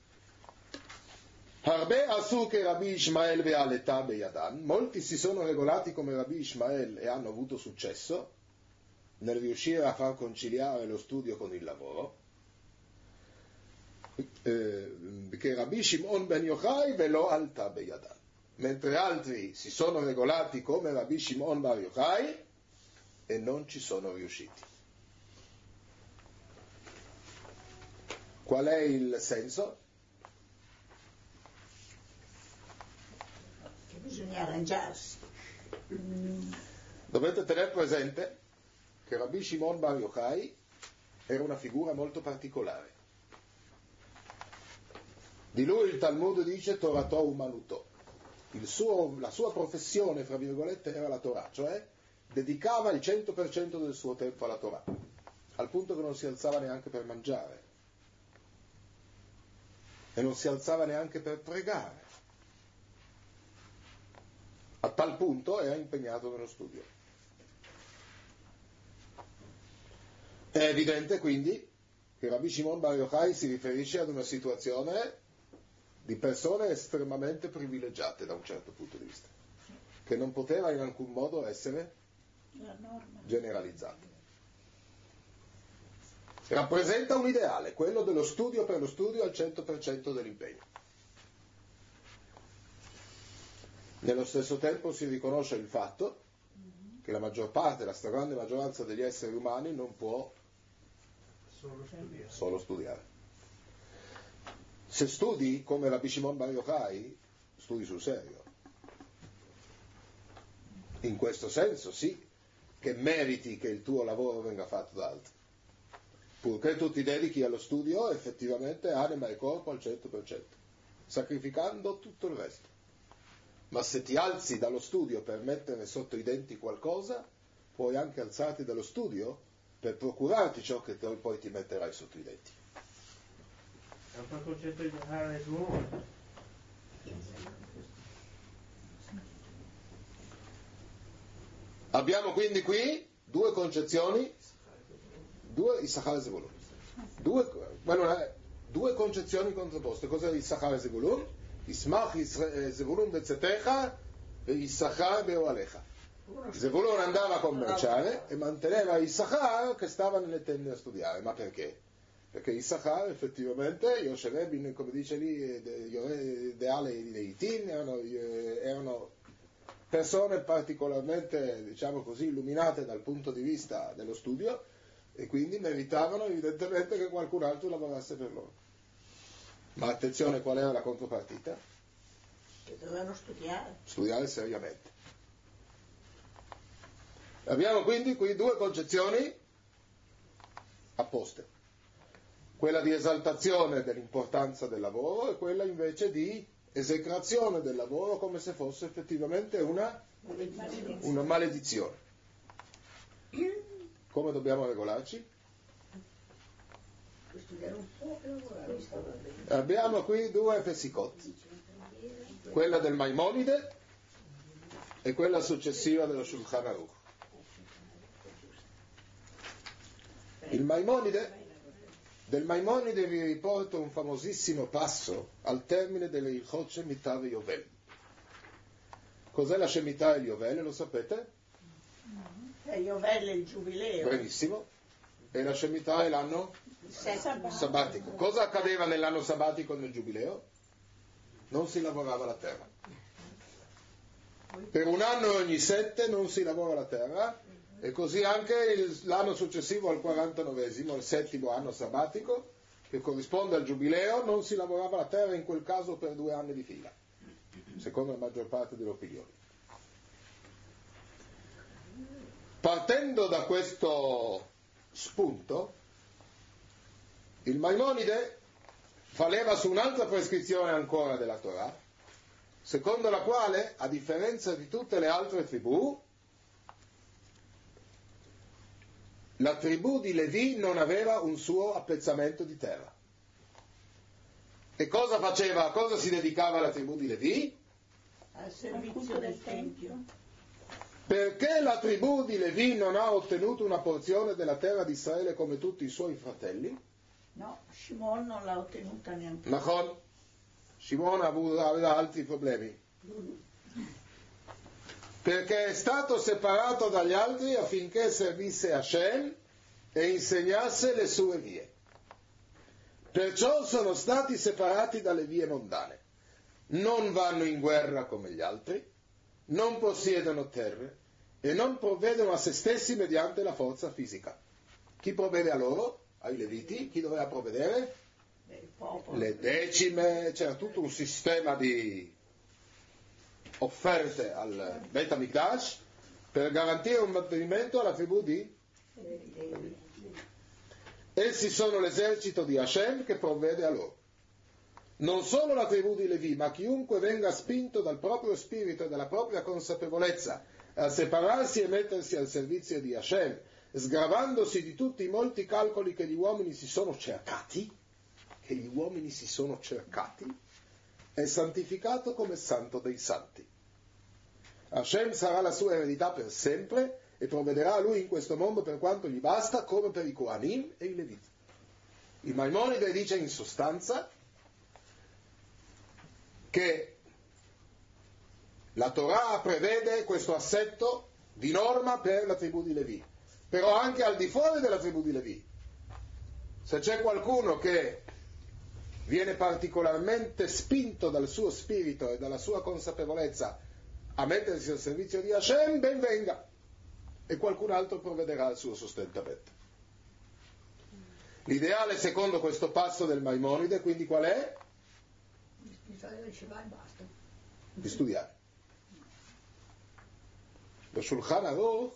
Harbe asu che Rabbi Ishmael ve'aleta beyadan. Molti si sono regolati come Rabbi Ishmael e hanno avuto successo nel riuscire a far conciliare lo studio con il lavoro. Che Rabbi Shimon ben Yochai ve'lo alta beyadan. Mentre altri si sono regolati come Rabbi Shimon bar Yochai e non ci sono riusciti. Qual è il senso? Che bisogna arrangiarsi. Dovete tenere presente che Rabbi Shimon bar Yochai era una figura molto particolare. Di lui il Talmud dice Torato umanuto. La sua professione, fra virgolette, era la Torah, cioè dedicava il 100% del suo tempo alla Torah, al punto che non si alzava neanche per mangiare e non si alzava neanche per pregare. A tal punto era impegnato nello studio. È evidente quindi che Rabbi Shimon bar Yochai si riferisce ad una situazione di persone estremamente privilegiate da un certo punto di vista, che non poteva in alcun modo essere generalizzata. Rappresenta un ideale, quello dello studio per lo studio al 100% dell'impegno. Nello stesso tempo si riconosce il fatto che la maggior parte, la stragrande maggioranza degli esseri umani non può solo studiare. Se studi come Rabbi Shimon bar Yochai, studi sul serio. In questo senso sì, che meriti che il tuo lavoro venga fatto da altri, purché tu ti dedichi allo studio effettivamente anima e corpo al 100%, sacrificando tutto il resto. Ma se ti alzi dallo studio per mettere sotto i denti qualcosa, puoi anche alzarti dallo studio per procurarti ciò che poi ti metterai sotto i denti. È un po' il concetto di Zahar Zvulun. Abbiamo quindi qui due concezioni, Issachar e Zevulun. Due concezioni contrapposte. Cos'è Issachar e Zevulun? Ismach Zevulun bezzetecha e Issachar beoalecha. Zevulun andava a commerciare e manteneva Issachar che stava nelle tende a studiare. Ma perché? Perché Issachar effettivamente, Yosherebin, come dice lì, Deale dei Tin, erano persone particolarmente, diciamo così, illuminate dal punto di vista dello studio e quindi meritavano evidentemente che qualcun altro lavorasse per loro. Ma attenzione, qual era la contropartita? Che dovevano studiare. Studiare seriamente. Abbiamo quindi qui due concezioni apposte. Quella di esaltazione dell'importanza del lavoro e quella invece di esecrazione del lavoro come se fosse effettivamente una maledizione. Come dobbiamo regolarci? Studiare un po' e lavorare. Abbiamo qui due fesikot, quella del Maimonide e quella successiva dello Shulchan Aruch. Del Maimonide vi riporto un famosissimo passo al termine delle Ilchot Shemitah e Yovel. Cos'è la Shemitah e Yovel? Lo sapete? Yovel è il giubileo. Benissimo. e la Shemitah è l'anno sabbatico. Cosa accadeva nell'anno sabbatico nel Giubileo? Non si lavorava la terra. Per un anno ogni 7 non si lavora la terra, e così anche l'anno successivo al 49esimo, il 7° anno sabbatico, che corrisponde al Giubileo, non si lavorava la terra in quel caso per 2 anni di fila, secondo la maggior parte delle opinioni. Partendo da questo spunto, il Maimonide fa leva su un'altra prescrizione ancora della Torah, secondo la quale, a differenza di tutte le altre tribù, la tribù di Levi non aveva un suo appezzamento di terra. E cosa faceva? A cosa si dedicava la tribù di Levi? Al servizio del Tempio. Perché la tribù di Levi non ha ottenuto una porzione della terra di Israele come tutti i suoi fratelli? No, Shimon non l'ha ottenuta neanche. Nachon, Shimon aveva altri problemi. Perché è stato separato dagli altri affinché servisse Hashem e insegnasse le sue vie. Perciò sono stati separati dalle vie mondane. Non vanno in guerra come gli altri, non possiedono terre e non provvedono a se stessi mediante la forza fisica. Chi provvede a loro? Ai Leviti. Chi doveva provvedere? Le decime. C'era tutto un sistema di offerte al Bet HaMikdash per garantire un mantenimento alla tribù di Levi. Essi sono l'esercito di Hashem che provvede a loro. Non solo la tribù di Levi, ma chiunque venga spinto dal proprio spirito e dalla propria consapevolezza a separarsi e mettersi al servizio di Hashem, sgravandosi di tutti i molti calcoli che gli uomini si sono cercati, è santificato come santo dei santi. Hashem sarà la sua eredità per sempre e provvederà a lui in questo mondo per quanto gli basta, come per i Kohanim e i Leviti. Il Maimonide dice in sostanza che la Torah prevede questo assetto di norma per la tribù di Levi, però anche al di fuori della tribù di Levi. Se c'è qualcuno che viene particolarmente spinto dal suo spirito e dalla sua consapevolezza a mettersi al servizio di Hashem, ben venga, e qualcun altro provvederà al suo sostentamento. L'ideale secondo questo passo del Maimonide quindi qual è? Di studiare. Lo Shulchan Aruch,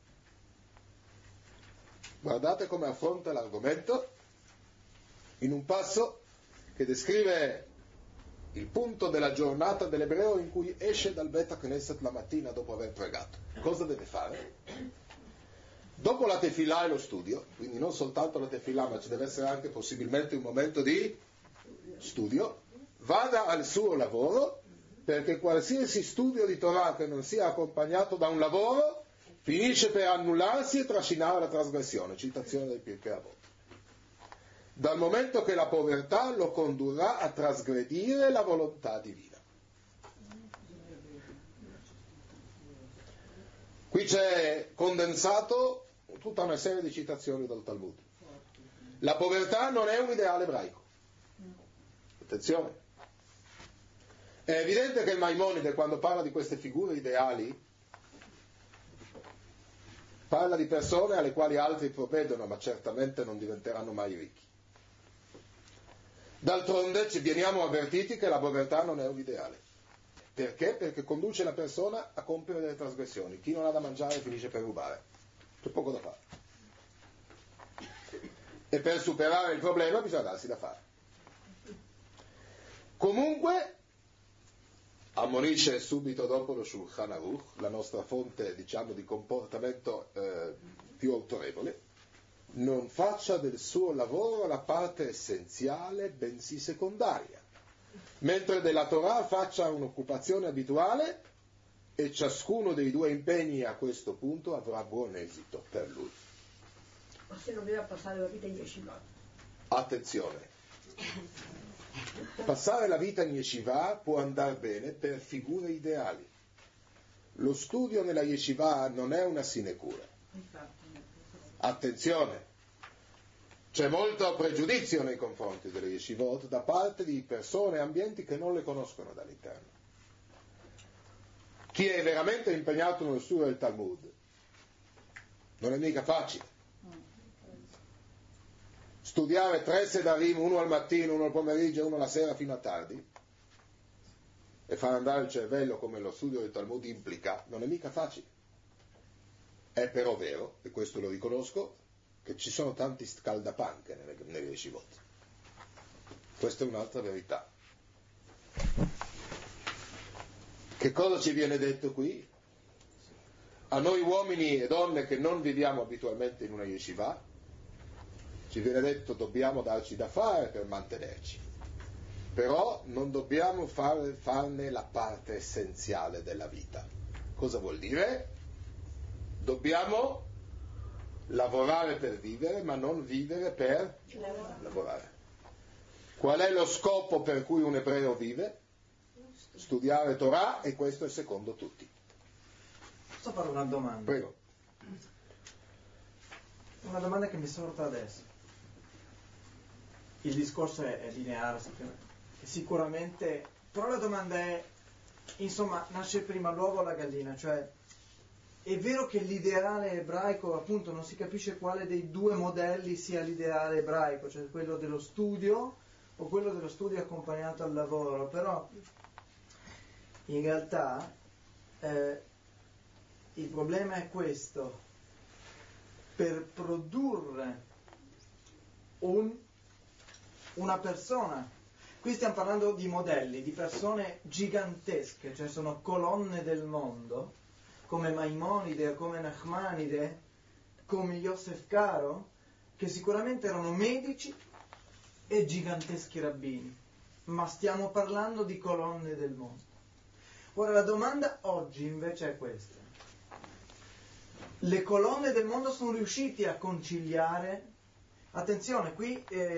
guardate come affronta l'argomento in un passo che descrive il punto della giornata dell'ebreo in cui esce dal Bet Knesset la mattina dopo aver pregato. Cosa deve fare? Dopo la tefillah e lo studio, quindi non soltanto la tefillah, ma ci deve essere anche possibilmente un momento di studio, vada al suo lavoro, perché qualsiasi studio di Torah che non sia accompagnato da un lavoro finisce per annullarsi e trascinare la trasgressione. Citazione del Pirkei Avot. Dal momento che la povertà lo condurrà a trasgredire la volontà divina. Qui c'è condensato tutta una serie di citazioni dal Talmud. La povertà non è un ideale ebraico. Attenzione. È evidente che il Maimonide, quando parla di queste figure ideali, parla di persone alle quali altri provvedono, ma certamente non diventeranno mai ricchi. D'altronde ci veniamo avvertiti che la povertà non è un ideale. Perché? Perché conduce la persona a compiere delle trasgressioni. Chi non ha da mangiare finisce per rubare. C'è poco da fare. E per superare il problema bisogna darsi da fare. Comunque, ammonisce subito dopo lo Shulchan Aruch, la nostra fonte, diciamo, di comportamento più autorevole, non faccia del suo lavoro la parte essenziale, bensì secondaria, mentre della Torah faccia un'occupazione abituale e ciascuno dei due impegni a questo punto avrà buon esito per lui. Ma se non deve passare la vita in yeshiva? Attenzione, passare la vita in yeshiva può andare bene per figure ideali. Lo studio nella yeshiva non è una sinecura. Attenzione, C'è molto pregiudizio nei confronti delle yeshivot da parte di persone e ambienti che non le conoscono dall'interno. Chi è veramente impegnato nello studio del Talmud non è mica facile. Studiare 3 sedarim, uno al mattino, uno al pomeriggio e uno alla sera fino a tardi, e far andare il cervello come lo studio del Talmud implica, non è mica facile. È però vero, e questo lo riconosco, che ci sono tanti scaldapanche nelle yeshivot. Questa è un'altra verità. Che cosa ci viene detto qui? A noi uomini e donne che non viviamo abitualmente in una yeshiva, ci viene detto dobbiamo darci da fare per mantenerci, però non dobbiamo farne la parte essenziale della vita. Cosa vuol dire? Dobbiamo lavorare per vivere, ma non vivere per lavorare. Qual è lo scopo per cui un ebreo vive? Studiare Torah, e questo è secondo tutti. Posso fare una domanda? Prego. Una domanda che mi sorta adesso. Il discorso è lineare, sicuramente, però la domanda è, insomma, nasce prima l'uovo o la gallina? Cioè, è vero che l'ideale ebraico, appunto, non si capisce quale dei due modelli sia l'ideale ebraico, cioè quello dello studio o quello dello studio accompagnato al lavoro, però in realtà il problema è questo: per produrre una persona, qui stiamo parlando di modelli, di persone gigantesche, cioè sono colonne del mondo, come Maimonide, come Nachmanide, come Yosef Karo, che sicuramente erano medici e giganteschi rabbini, ma stiamo parlando di colonne del mondo. Ora la domanda oggi invece è questa: le colonne del mondo sono riusciti a conciliare? Attenzione, qui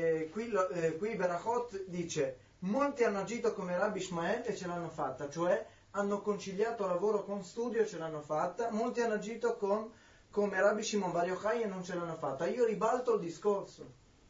Berachot dice molti hanno agito come Rabbi Ishmael e ce l'hanno fatta, cioè hanno conciliato lavoro con studio e ce l'hanno fatta. Molti hanno agito come Rabbi Shimon Bar Yochai e non ce l'hanno fatta. Io ribalto il discorso,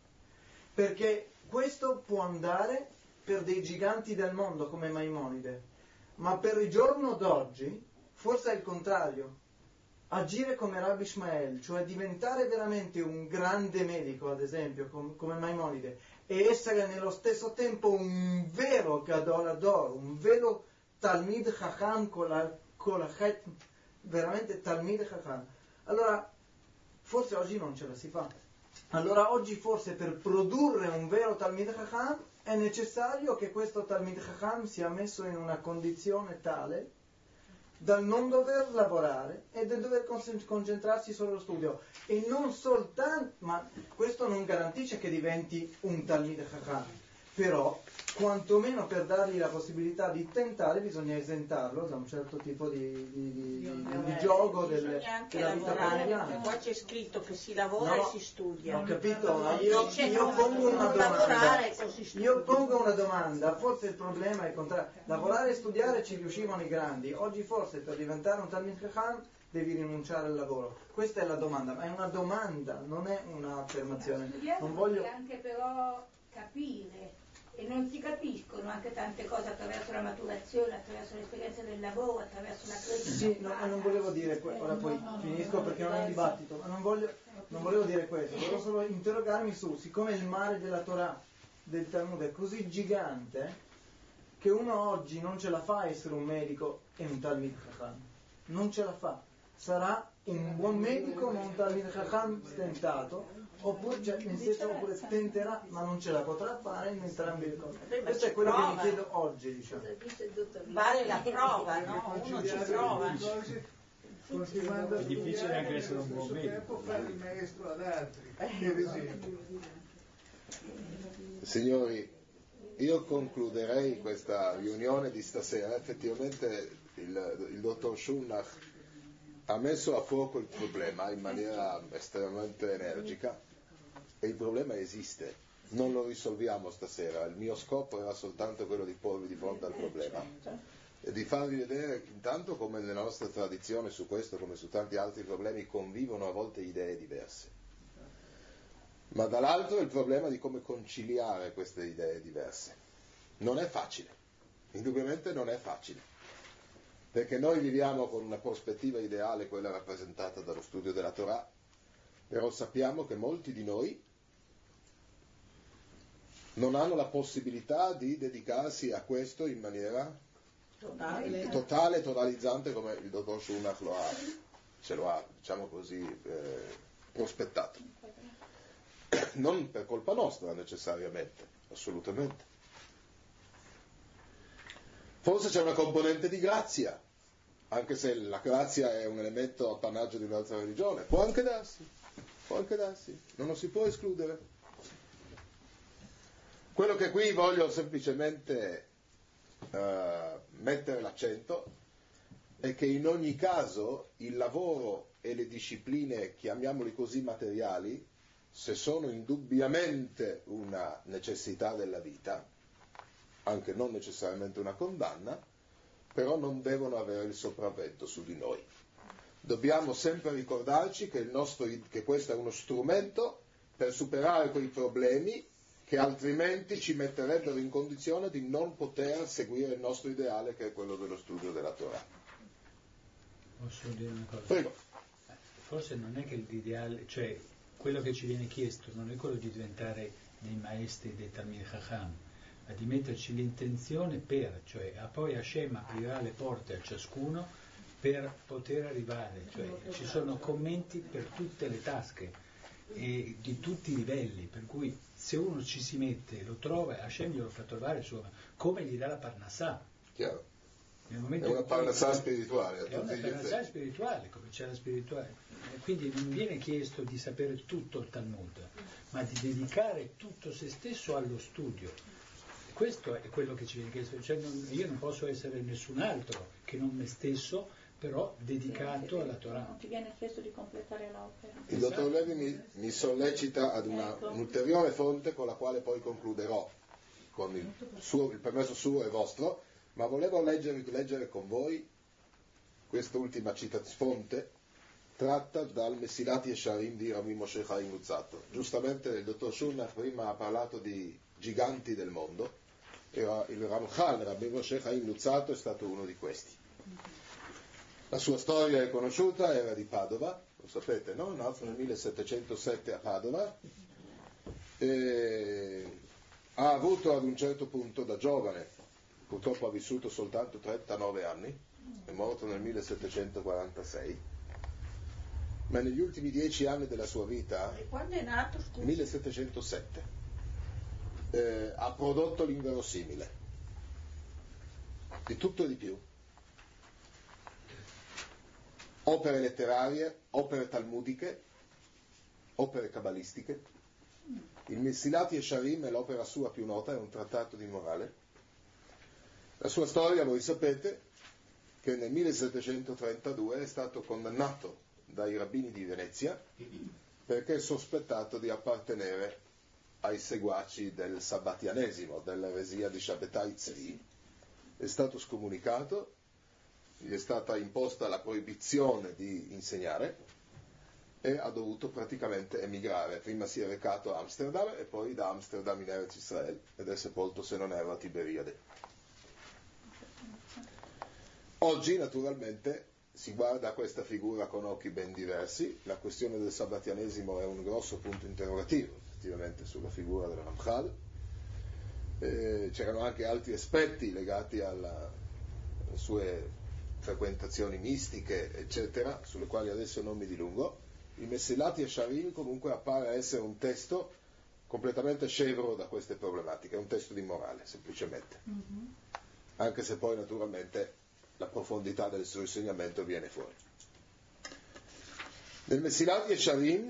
perché questo può andare per dei giganti del mondo come Maimonide, ma per il giorno d'oggi forse è il contrario. Agire come Rabbi Ishmael, cioè diventare veramente un grande medico, ad esempio, come Maimonide, e essere nello stesso tempo un vero Gadol Hador, un vero Talmid Chacham con la chet, veramente Talmid Chacham. Allora, forse oggi non ce la si fa. Allora oggi forse per produrre un vero Talmid Chacham è necessario che questo Talmid Chacham sia messo in una condizione tale dal non dover lavorare e da dover concentrarsi solo allo studio, e non soltanto, ma questo non garantisce che diventi un Talmid Chacham, però quantomeno per dargli la possibilità di tentare bisogna esentarlo da un certo tipo di gioco della vita quotidiana. Poi c'è scritto che si lavora e si studia. Ho capito, ma io pongo una domanda. Io pongo una domanda, forse il problema è il contrario. Lavorare e studiare ci riuscivano i grandi, oggi forse per diventare un Talmid Chacham devi rinunciare al lavoro. Questa è la domanda, ma è una domanda, non è un'affermazione. Non voglio anche però capire, e non si capiscono anche tante cose attraverso la maturazione, attraverso l'esperienza del lavoro, attraverso la crescita. Sì, no, non volevo dire questo, ora poi finisco perché non è un dibattito, ma non volevo dire questo, volevo solo interrogarmi su, siccome il mare della Torah, del Talmud è così gigante, che uno oggi non ce la fa a essere un medico e un Talmid Chacham, non ce la fa, sarà un buon medico ma un Talmid Chacham stentato, oppure tenterà ma non ce la potrà fare in entrambi le cose. Questo è quello che mi chiedo oggi, diciamo. Vale la prova, no? Uno ci prova. È difficile anche essere un buon medico. Fare il maestro ad altri, per esempio. Signori, io concluderei questa riunione di stasera. Effettivamente il dottor Schunach ha messo a fuoco il problema in maniera estremamente energica, e il problema esiste, non lo risolviamo stasera. Il mio scopo era soltanto quello di porvi di fronte al problema e di farvi vedere intanto come nella nostra tradizione su questo come su tanti altri problemi convivono a volte idee diverse, ma dall'altro il problema di come conciliare queste idee diverse. Non è facile, indubbiamente non è facile, perché noi viviamo con una prospettiva ideale, quella rappresentata dallo studio della Torah, però sappiamo che molti di noi non hanno la possibilità di dedicarsi a questo in maniera totale, totalizzante, come il dottor Schunach ce lo ha, diciamo così, prospettato. Non per colpa nostra necessariamente, assolutamente. Forse c'è una componente di grazia, anche se la grazia è un elemento appannaggio di un'altra religione, può anche darsi, non lo si può escludere. Quello che qui voglio semplicemente mettere l'accento è che in ogni caso il lavoro e le discipline, chiamiamoli così, materiali, se sono indubbiamente una necessità della vita, anche non necessariamente una condanna, però non devono avere il sopravvento su di noi. Dobbiamo sempre ricordarci che questo è uno strumento per superare quei problemi che altrimenti ci metterebbero in condizione di non poter seguire il nostro ideale, che è quello dello studio della Torah. Posso dire una cosa? Prego. Forse non è che l'ideale, cioè quello che ci viene chiesto non è quello di diventare dei maestri, dei Talmid Chacham, ma di metterci l'intenzione cioè poi Hashem aprirà le porte a ciascuno per poter arrivare, cioè ci sono commenti per tutte le tasche e di tutti i livelli, per cui se uno ci si mette, lo trova, Hashem glielo fa trovare come gli dà la Parnassà. Chiaro. Nel momento È una Parnassà spirituale. È una Parnassà spirituale, come c'è la spirituale. Quindi non viene chiesto di sapere tutto il Talmud, ma di dedicare tutto se stesso allo studio. Questo è quello che ci viene chiesto. Cioè io non posso essere nessun altro che non me stesso, però dedicato alla Torah. Non ti viene chiesto di completare l'opera. Il dottor Levi mi sollecita ad un'ulteriore fonte con la quale poi concluderò con il permesso suo e vostro, ma volevo leggere con voi quest'ultima fonte tratta dal Mesilat Yesharim di Rabbi Moshe Chaim Luzzatto. Giustamente il dottor Schunach prima ha parlato di giganti del mondo, e il Ramchal, Rabbi Moshe Chaim Luzzatto, è stato uno di questi. La sua storia è conosciuta, era di Padova, lo sapete, no? Nato nel 1707 a Padova, e ha avuto ad un certo punto, da giovane, purtroppo ha vissuto soltanto 39 anni, è morto nel 1746, ma negli ultimi 10 anni della sua vita, E quando è nato, scusa? 1707, ha prodotto l'inverosimile, di tutto e di più. Opere letterarie, opere talmudiche, opere cabalistiche. Il Mesilat Yesharim è l'opera sua più nota, è un trattato di morale. La sua storia, voi sapete, che nel 1732 è stato condannato dai rabbini di Venezia perché è sospettato di appartenere ai seguaci del sabbatianesimo, dell'eresia di Shabbatai Tzvi. È stato scomunicato, gli è stata imposta la proibizione di insegnare e ha dovuto praticamente emigrare. Prima si è recato a Amsterdam e poi da Amsterdam in Eretz Israel ed è sepolto, se non erro, a Tiberiade. Oggi naturalmente si guarda a questa figura con occhi ben diversi. La questione del sabbatianesimo è un grosso punto interrogativo effettivamente sulla figura del Ramchal. C'erano anche altri aspetti legati alle sue frequentazioni mistiche, eccetera, sulle quali adesso non mi dilungo. Il Mesilat Yesharim comunque appare essere un testo completamente scevro da queste problematiche, è un testo di morale, semplicemente. Anche se poi naturalmente la profondità del suo insegnamento viene fuori. Nel Mesilat Yesharim,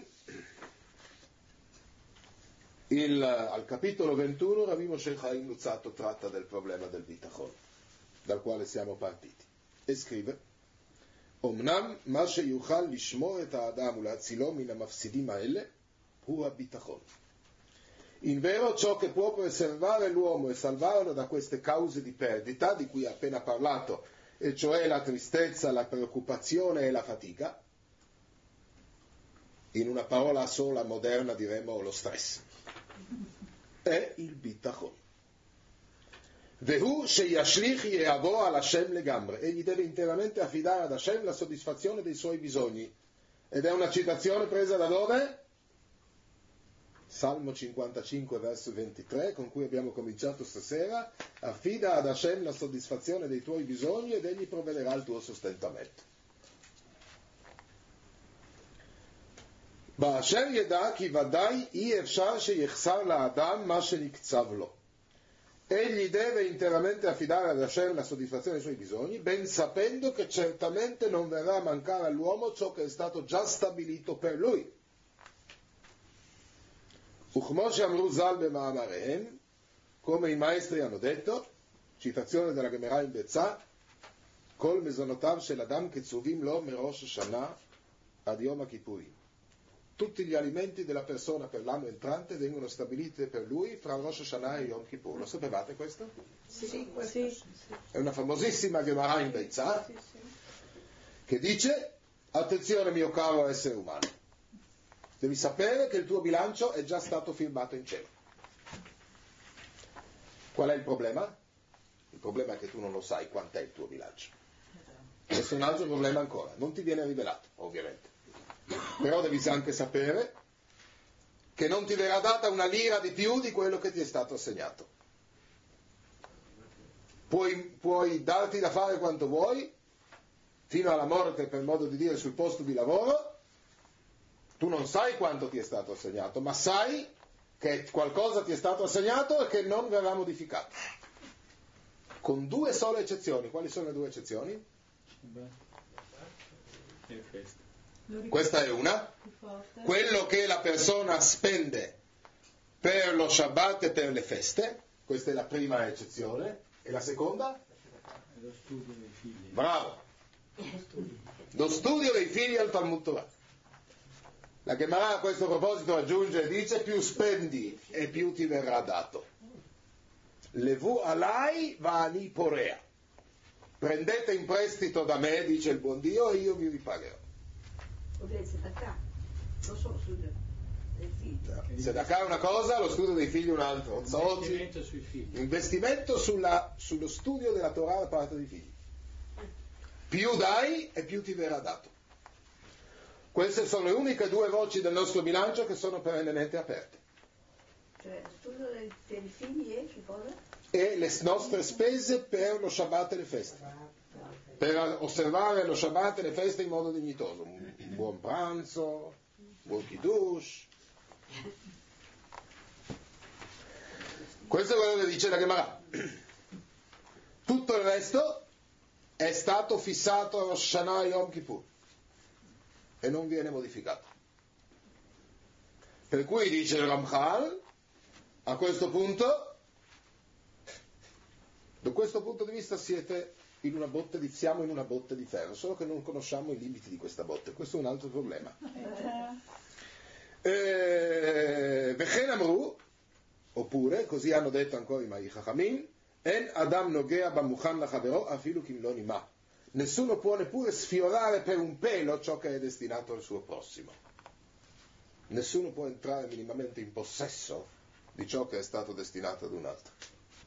al capitolo 21, Rabbi Moshe Chaim Luzzatto tratta del problema del bitachon, dal quale siamo partiti. E scrive: Omnam ma sheyuchal lishmor et ha'adam ul'atzilo min ha'mafsidim ha'ele hu ha'bitachon. In vero, ciò che può preservare l'uomo e salvarlo da queste cause di perdita di cui ho appena parlato, e cioè la tristezza, la preoccupazione e la fatica, in una parola sola moderna diremmo lo stress, è il bitachon. Vehu sheyashlich yeavo al Hashem legamre, egli deve interamente affidare ad Hashem la soddisfazione dei suoi bisogni. Ed è una citazione presa da dove? Salmo 55 verso 23, con cui abbiamo cominciato stasera. Affida ad Hashem la soddisfazione dei tuoi bisogni ed egli provvederà il tuo sostentamento. Ba'asher yeda ki vadai i efshar sheyichsar la'adam ma shenikzav lo. Egli deve interamente affidare ad Hashem la soddisfazione dei suoi bisogni, ben sapendo che certamente non verrà a mancare all'uomo ciò che è stato già stabilito per lui. Uchmo she'amru zal b'ma'amarehem, come i maestri hanno detto, citazione della Gemara in Betzah, kol mezonotav shel adam ketzuvim lo merosh Hashanah ad Yom HaKippurim. Tutti gli alimenti della persona per l'anno entrante vengono stabiliti per lui fra Rosh Hashanah e Yom Kippur. Lo sapevate questo? Sì. È una famosissima Gemara in Betzah che dice: attenzione mio caro essere umano, devi sapere che il tuo bilancio è già stato firmato in cielo. Qual è il problema? Il problema è che tu non lo sai quant'è il tuo bilancio. Questo è un altro problema ancora, non ti viene rivelato ovviamente. Però devi anche sapere che non ti verrà data una lira di più di quello che ti è stato assegnato. Puoi darti da fare quanto vuoi, fino alla morte, per modo di dire, sul posto di lavoro. Tu non sai quanto ti è stato assegnato, ma sai che qualcosa ti è stato assegnato e che non verrà modificato. Con due sole eccezioni. Quali sono le due eccezioni? Questa è una. Quello che la persona spende per lo Shabbat e per le feste. Questa è la prima eccezione. E la seconda? Lo studio dei figli. Bravo. Lo studio dei figli al Talmud Torah. La Gemara a questo proposito aggiunge e dice: più spendi e più ti verrà dato. Levu alai va ani porea. Prendete in prestito da me, dice il buon Dio, e io vi ripagherò. Non solo studio dei figli. Tzedakah è una cosa, lo studio dei figli un'altra. Investimento sui figli. Investimento sullo studio della Torah da parte dei figli. Più dai e più ti verrà dato. Queste sono le uniche due voci del nostro bilancio che sono perennemente aperte. Cioè, lo studio dei figli e che cosa? E le nostre spese per lo Shabbat e le feste. Per osservare lo Shabbat e le feste in modo dignitoso. Un buon pranzo, un buon kiddush. Questo è quello che dice la Gemara. Tutto il resto è stato fissato a Rosh Hashanah e Yom Kippur e non viene modificato. Per cui dice il Ramchal, a questo punto, da questo punto di vista siamo in una botte di ferro, solo che non conosciamo i limiti di questa botte. Questo è un altro problema. Vechen amru, oppure, così hanno detto ancora i Mai Chachamim, en adam nogea bamuchan lachavero afilu kim lo nima. Nessuno può neppure sfiorare per un pelo ciò che è destinato al suo prossimo. Nessuno può entrare minimamente in possesso di ciò che è stato destinato ad un altro.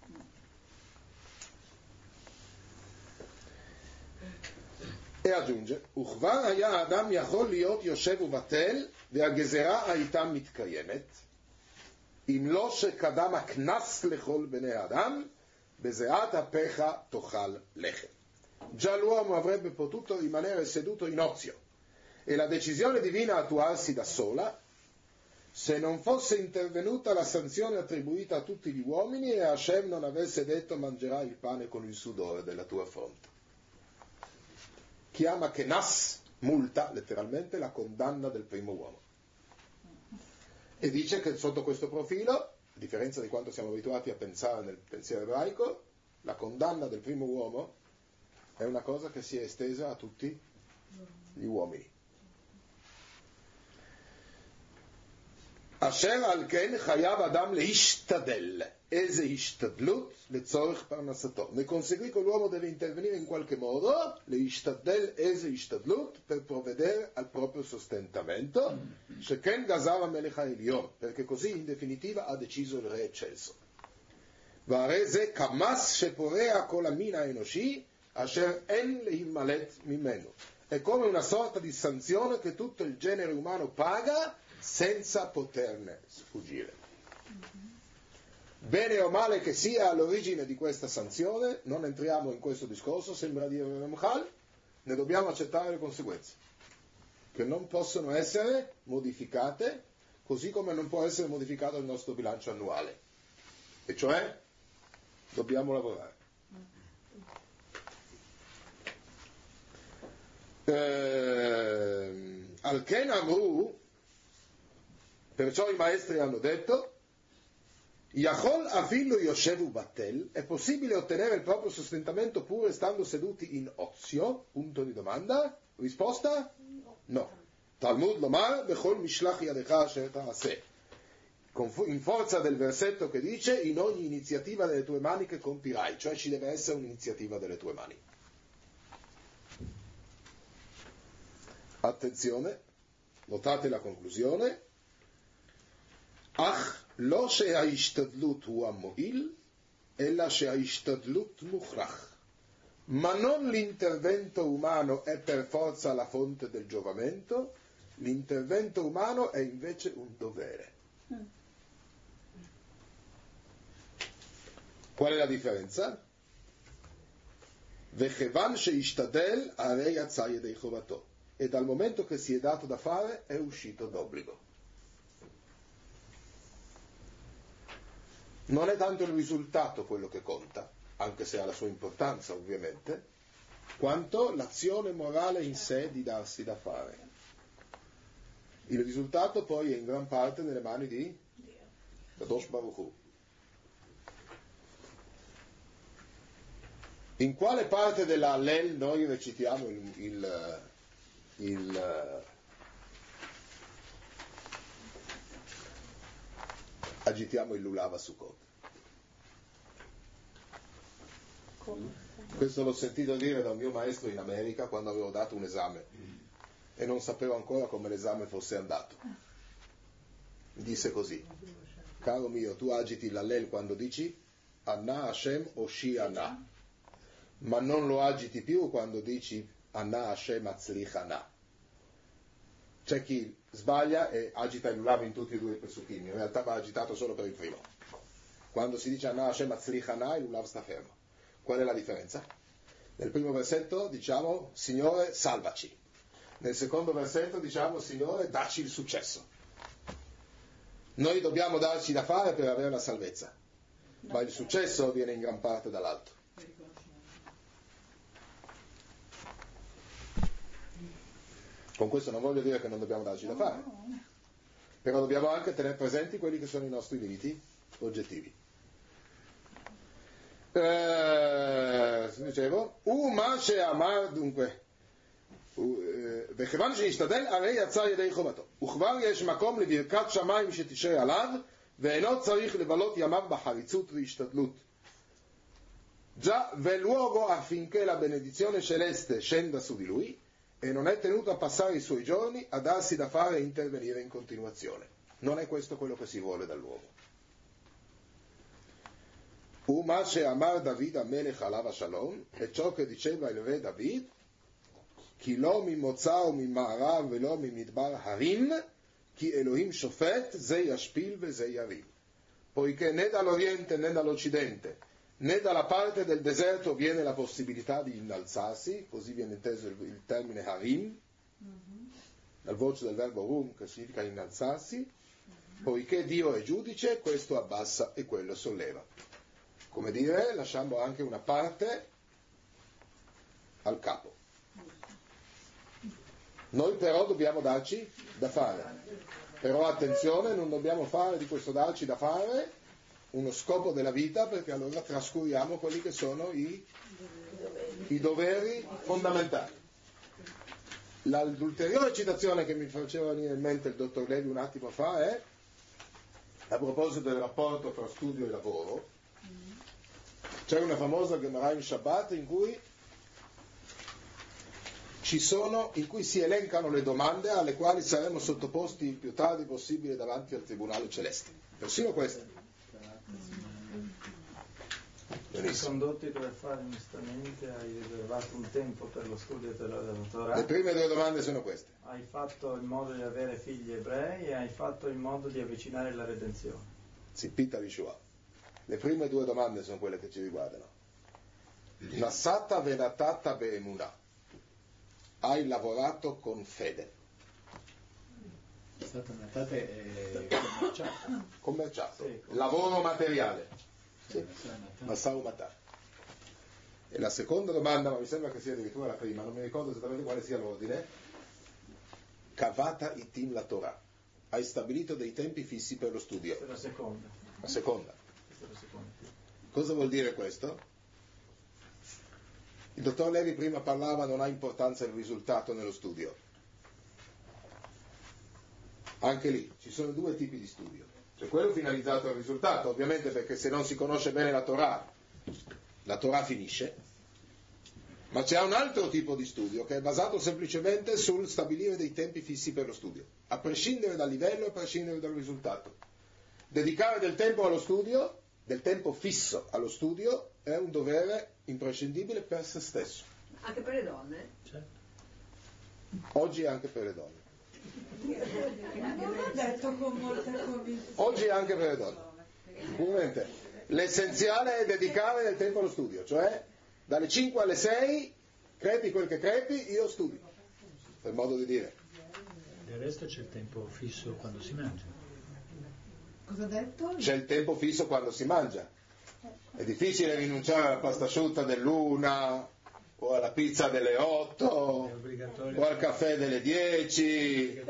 E aggiunge, וכבר היה האדם יכול להיות יושב ובטל והגזרה הייתה מתקיימת אם לא שקדם הכנס לכל בני האדם בזיעת אפיך תאכל לחם. Già l'uomo avrebbe potuto rimanere seduto in ozio e la decisione divina attuarsi da sola se non fosse intervenuta la sanzione attribuita a tutti gli uomini e Hashem non avesse detto mangerai il pane con il sudore della tua fronte. Chiama Kenas, multa, letteralmente, la condanna del primo uomo. E dice che sotto questo profilo, a differenza di quanto siamo abituati a pensare nel pensiero ebraico, la condanna del primo uomo è una cosa che si è estesa a tutti gli uomini. אשר על כן חייב אדם להשתדל. איזה השתדלות? לצורך פרנסתו. Ne conseguì l'uomo deve intervenire in qualche modo, להשתדל איזה השתדלות, per provvedere al proprio sostentamento, שכן גזר המלך העליון, perché così in definitiva ha deciso il re eccelso. והרי זה כמס שפורע כל המין האנושי, אשר אין להימלט ממנו. È come una sorta di sanzione che tutto il genere umano paga senza poterne sfuggire. Bene o male che sia all'origine di questa sanzione, non entriamo in questo discorso, sembra dire Ramchal, ne dobbiamo accettare le conseguenze, che non possono essere modificate, così come non può essere modificato il nostro bilancio annuale. E cioè, dobbiamo lavorare. Al Ken Amru, perciò i maestri hanno detto, Yachol afillo Yoshevu Battel, è possibile ottenere il proprio sostentamento pure stando seduti in ozio? Punto di domanda. Risposta? No. Talmud Lomar Bechol Mishlach Yadecha Asher Ta'aseh. In forza del versetto che dice in ogni iniziativa delle tue mani che compirai, cioè ci deve essere un'iniziativa delle tue mani. Attenzione, notate la conclusione. Ach lo שההשתדלות הוא המועיל, אלא שההשתדלות מוכרח. Ma non l'intervento umano è per forza la fonte del giovamento, l'intervento umano è invece un dovere. Qual è la differenza? וכיוון שהשתדל, הרי יצא ידי חובתו. E dal momento che si è dato da fare è uscito d'obbligo. Non è tanto il risultato quello che conta, anche se ha la sua importanza ovviamente, quanto l'azione morale in sé di darsi da fare. Il risultato poi è in gran parte nelle mani di Kadosh Baruch Hu. In quale parte della Hallel noi recitiamo agitiamo il Lulav a Sukkot? Questo l'ho sentito dire da un mio maestro in America quando avevo dato un esame e non sapevo ancora come l'esame fosse andato. Mi disse così: caro mio, tu agiti l'Hallel quando dici Anna Hashem o Shi Anna, ma non lo agiti più quando dici Anna Hashem Atzlich Anna. C'è chi sbaglia e agita il Lulav in tutti e due i pesukim, in realtà va agitato solo per il primo. Quando si dice Anna Hashem Atzlich Anna, il Lulav sta fermo. Qual è la differenza? Nel primo versetto diciamo Signore salvaci, nel secondo versetto diciamo Signore dacci il successo. Noi dobbiamo darci da fare per avere la salvezza, ma il successo viene in gran parte dall'alto. Con questo non voglio dire che non dobbiamo darci da fare, però dobbiamo anche tenere presenti quelli che sono i nostri limiti oggettivi. Dicevo, Mashe Amar dunque, וכיוון שהשתדל הרי יצא ידי חובתו, וכבר יש מקום לברכת שמיים שתשרה עליו, ואינו צריך לבלות ימיו בחריצות והשתדלות. Già ve luogo affinché la benedizione celeste scenda su di lui, e non è tenuto a passare i suoi giorni a darsi da fare e intervenire in continuazione. Non è questo quello che si vuole dall'uomo. Uma she'amar David Amelech alav hashalom, è ciò che diceva il re David, כי לא ממוצא וממערב ולא ממדבר הרים, כי אלוהים שופט, זה ישפיל וזה ירים. Poiché né dall'oriente né dall'occidente, né dalla parte del deserto viene la possibilità di innalzarsi, così viene inteso il termine harim, dal voce del verbo rum, che significa innalzarsi, poiché Dio è giudice, questo abbassa e quello solleva. Come dire, lasciamo anche una parte al capo. Noi però dobbiamo darci da fare, però attenzione, non dobbiamo fare di questo darci da fare uno scopo della vita, perché allora trascuriamo quelli che sono i doveri fondamentali. L'ulteriore citazione che mi faceva venire in mente il dottor Levi un attimo fa è a proposito del rapporto fra studio e lavoro, c'è una famosa Gemara in Shabbat in cui si elencano le domande alle quali saremo sottoposti il più tardi possibile davanti al Tribunale Celeste. Persino queste. I condotti dove fare onestamente, hai riservato un tempo per lo studio della Torah. Le prime due domande sono queste. Hai fatto in modo di avere figli ebrei e hai fatto in modo di avvicinare la redenzione. Zippita Vishua. Le prime due domande sono quelle che ci riguardano. Nasata venatata be'emunah. Hai lavorato con fede. Nasata venatata è commerciato. Sì, lavoro materiale. Sì. Masau Matà. E la seconda domanda, ma mi sembra che sia addirittura la prima, non mi ricordo esattamente quale sia l'ordine. Kavata itim la Torah. Hai stabilito dei tempi fissi per lo studio. Questa è la seconda. La seconda. Questa è la seconda. Cosa vuol dire questo? Il dottor Levi prima parlava, non ha importanza il risultato nello studio. Anche lì ci sono due tipi di studio. C'è quello finalizzato al risultato, ovviamente, perché se non si conosce bene la Torah finisce. Ma c'è un altro tipo di studio che è basato semplicemente sul stabilire dei tempi fissi per lo studio, a prescindere dal livello e a prescindere dal risultato. Dedicare del tempo allo studio, del tempo fisso allo studio, è un dovere imprescindibile per se stesso. Anche per le donne? Certo. Oggi anche per le donne. Detto con molta convinzione. Oggi anche per le donne. Sicuramente. L'essenziale è dedicare del tempo allo studio, cioè dalle 5 alle 6, crepi quel che crepi, io studio. Per modo di dire. Del resto c'è il tempo fisso quando si mangia. Cosa ha detto? C'è il tempo fisso quando si mangia. È difficile rinunciare alla pasta asciutta dell'1 o alla pizza delle 8 o al caffè delle 10.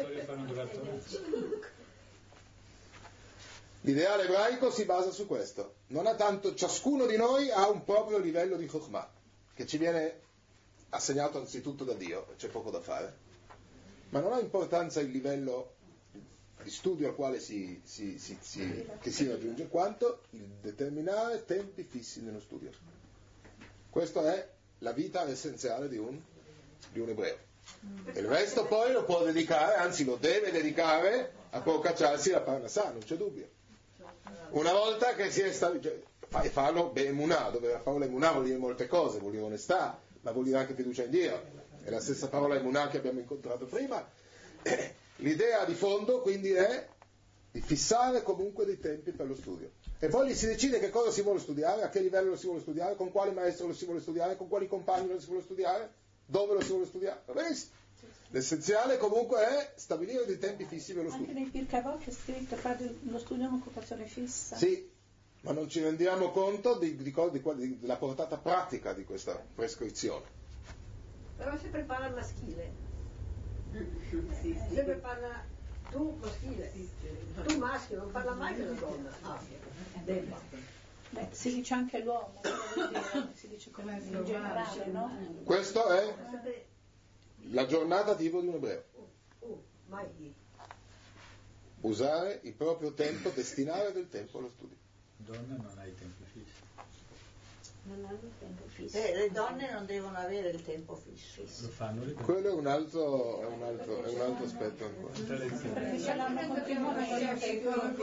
L'ideale ebraico si basa su questo. Non ha tanto, ciascuno di noi ha un proprio livello di Chokhmah che ci viene assegnato anzitutto da Dio, c'è poco da fare, ma non ha importanza il livello di studio al quale che si raggiunge, quanto il determinare tempi fissi nello studio. Questa è la vita essenziale di un ebreo. E il resto poi lo può dedicare, anzi lo deve dedicare a procacciarsi la parnassà, non c'è dubbio. Una volta che si è farlo be'emunah, dove la parola emunah vuol dire molte cose, vuol dire onestà, ma vuol dire anche fiducia in Dio. È la stessa parola emunah che abbiamo incontrato prima. L'idea di fondo quindi è di fissare comunque dei tempi per lo studio. E poi lì si decide che cosa si vuole studiare, a che livello lo si vuole studiare, con quale maestro lo si vuole studiare, con quali compagni lo si vuole studiare, dove lo si vuole studiare. Va benissimo. L'essenziale comunque è stabilire dei tempi fissi per lo studio. Anche nel Pirkavot è scritto fare lo studio un'occupazione fissa. Sì, ma non ci rendiamo conto della portata pratica di questa prescrizione. Però sempre parla al maschile. Sempre parla tu maschile. Tu maschio, non parla mai della donna. Beh, si dice anche l'uomo, si dice come in generale, no? Questo è la giornata tipo di un ebreo. Usare il proprio tempo, destinare del tempo allo studio. Donna non ha i tempi fissi. Non hanno il tempo fisso. Le donne non devono avere il tempo fisso. Lo fanno le donne. Quello è un altro aspetto ancora. Perché ce l'hanno continuamente.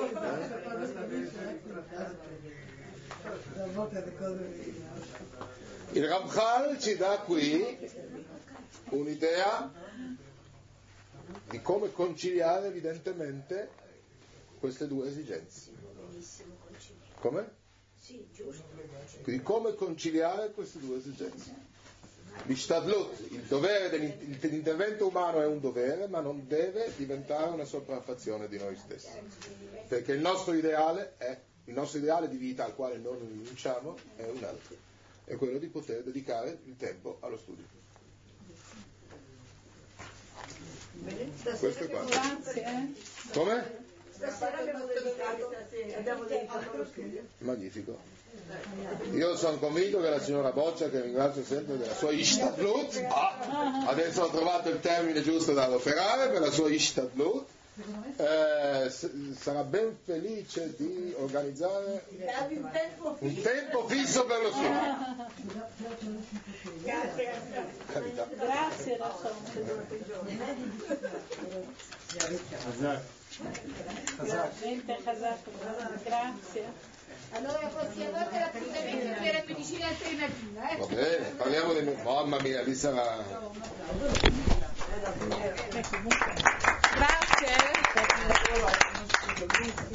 Il Ramchal ci dà qui un'idea di come conciliare evidentemente queste due esigenze. Come? Sì, giusto. Di come conciliare queste due esigenze. L'ishtadlut, il dovere dell'intervento umano è un dovere, ma non deve diventare una sopraffazione di noi stessi. Perché il nostro ideale di vita al quale non rinunciamo è un altro. È quello di poter dedicare il tempo allo studio. Questo è quanto. Come? Stasera abbiamo dedicato allo studio. Magnifico. Io sono convinto che la signora Boccia, che ringrazio sempre della sua ishtadlut, adesso ho trovato il termine giusto da adoperare per la sua ishtadlut, sarà ben felice di organizzare Davi un tempo un tempo fisso per lo studio. Grazie Rasson. Veramente Casacco, grazie. Allora la prossima volta l'appuntamento per la medicina alternativa, Va bene, parliamo di... Mamma mia, lì sarà... Grazie.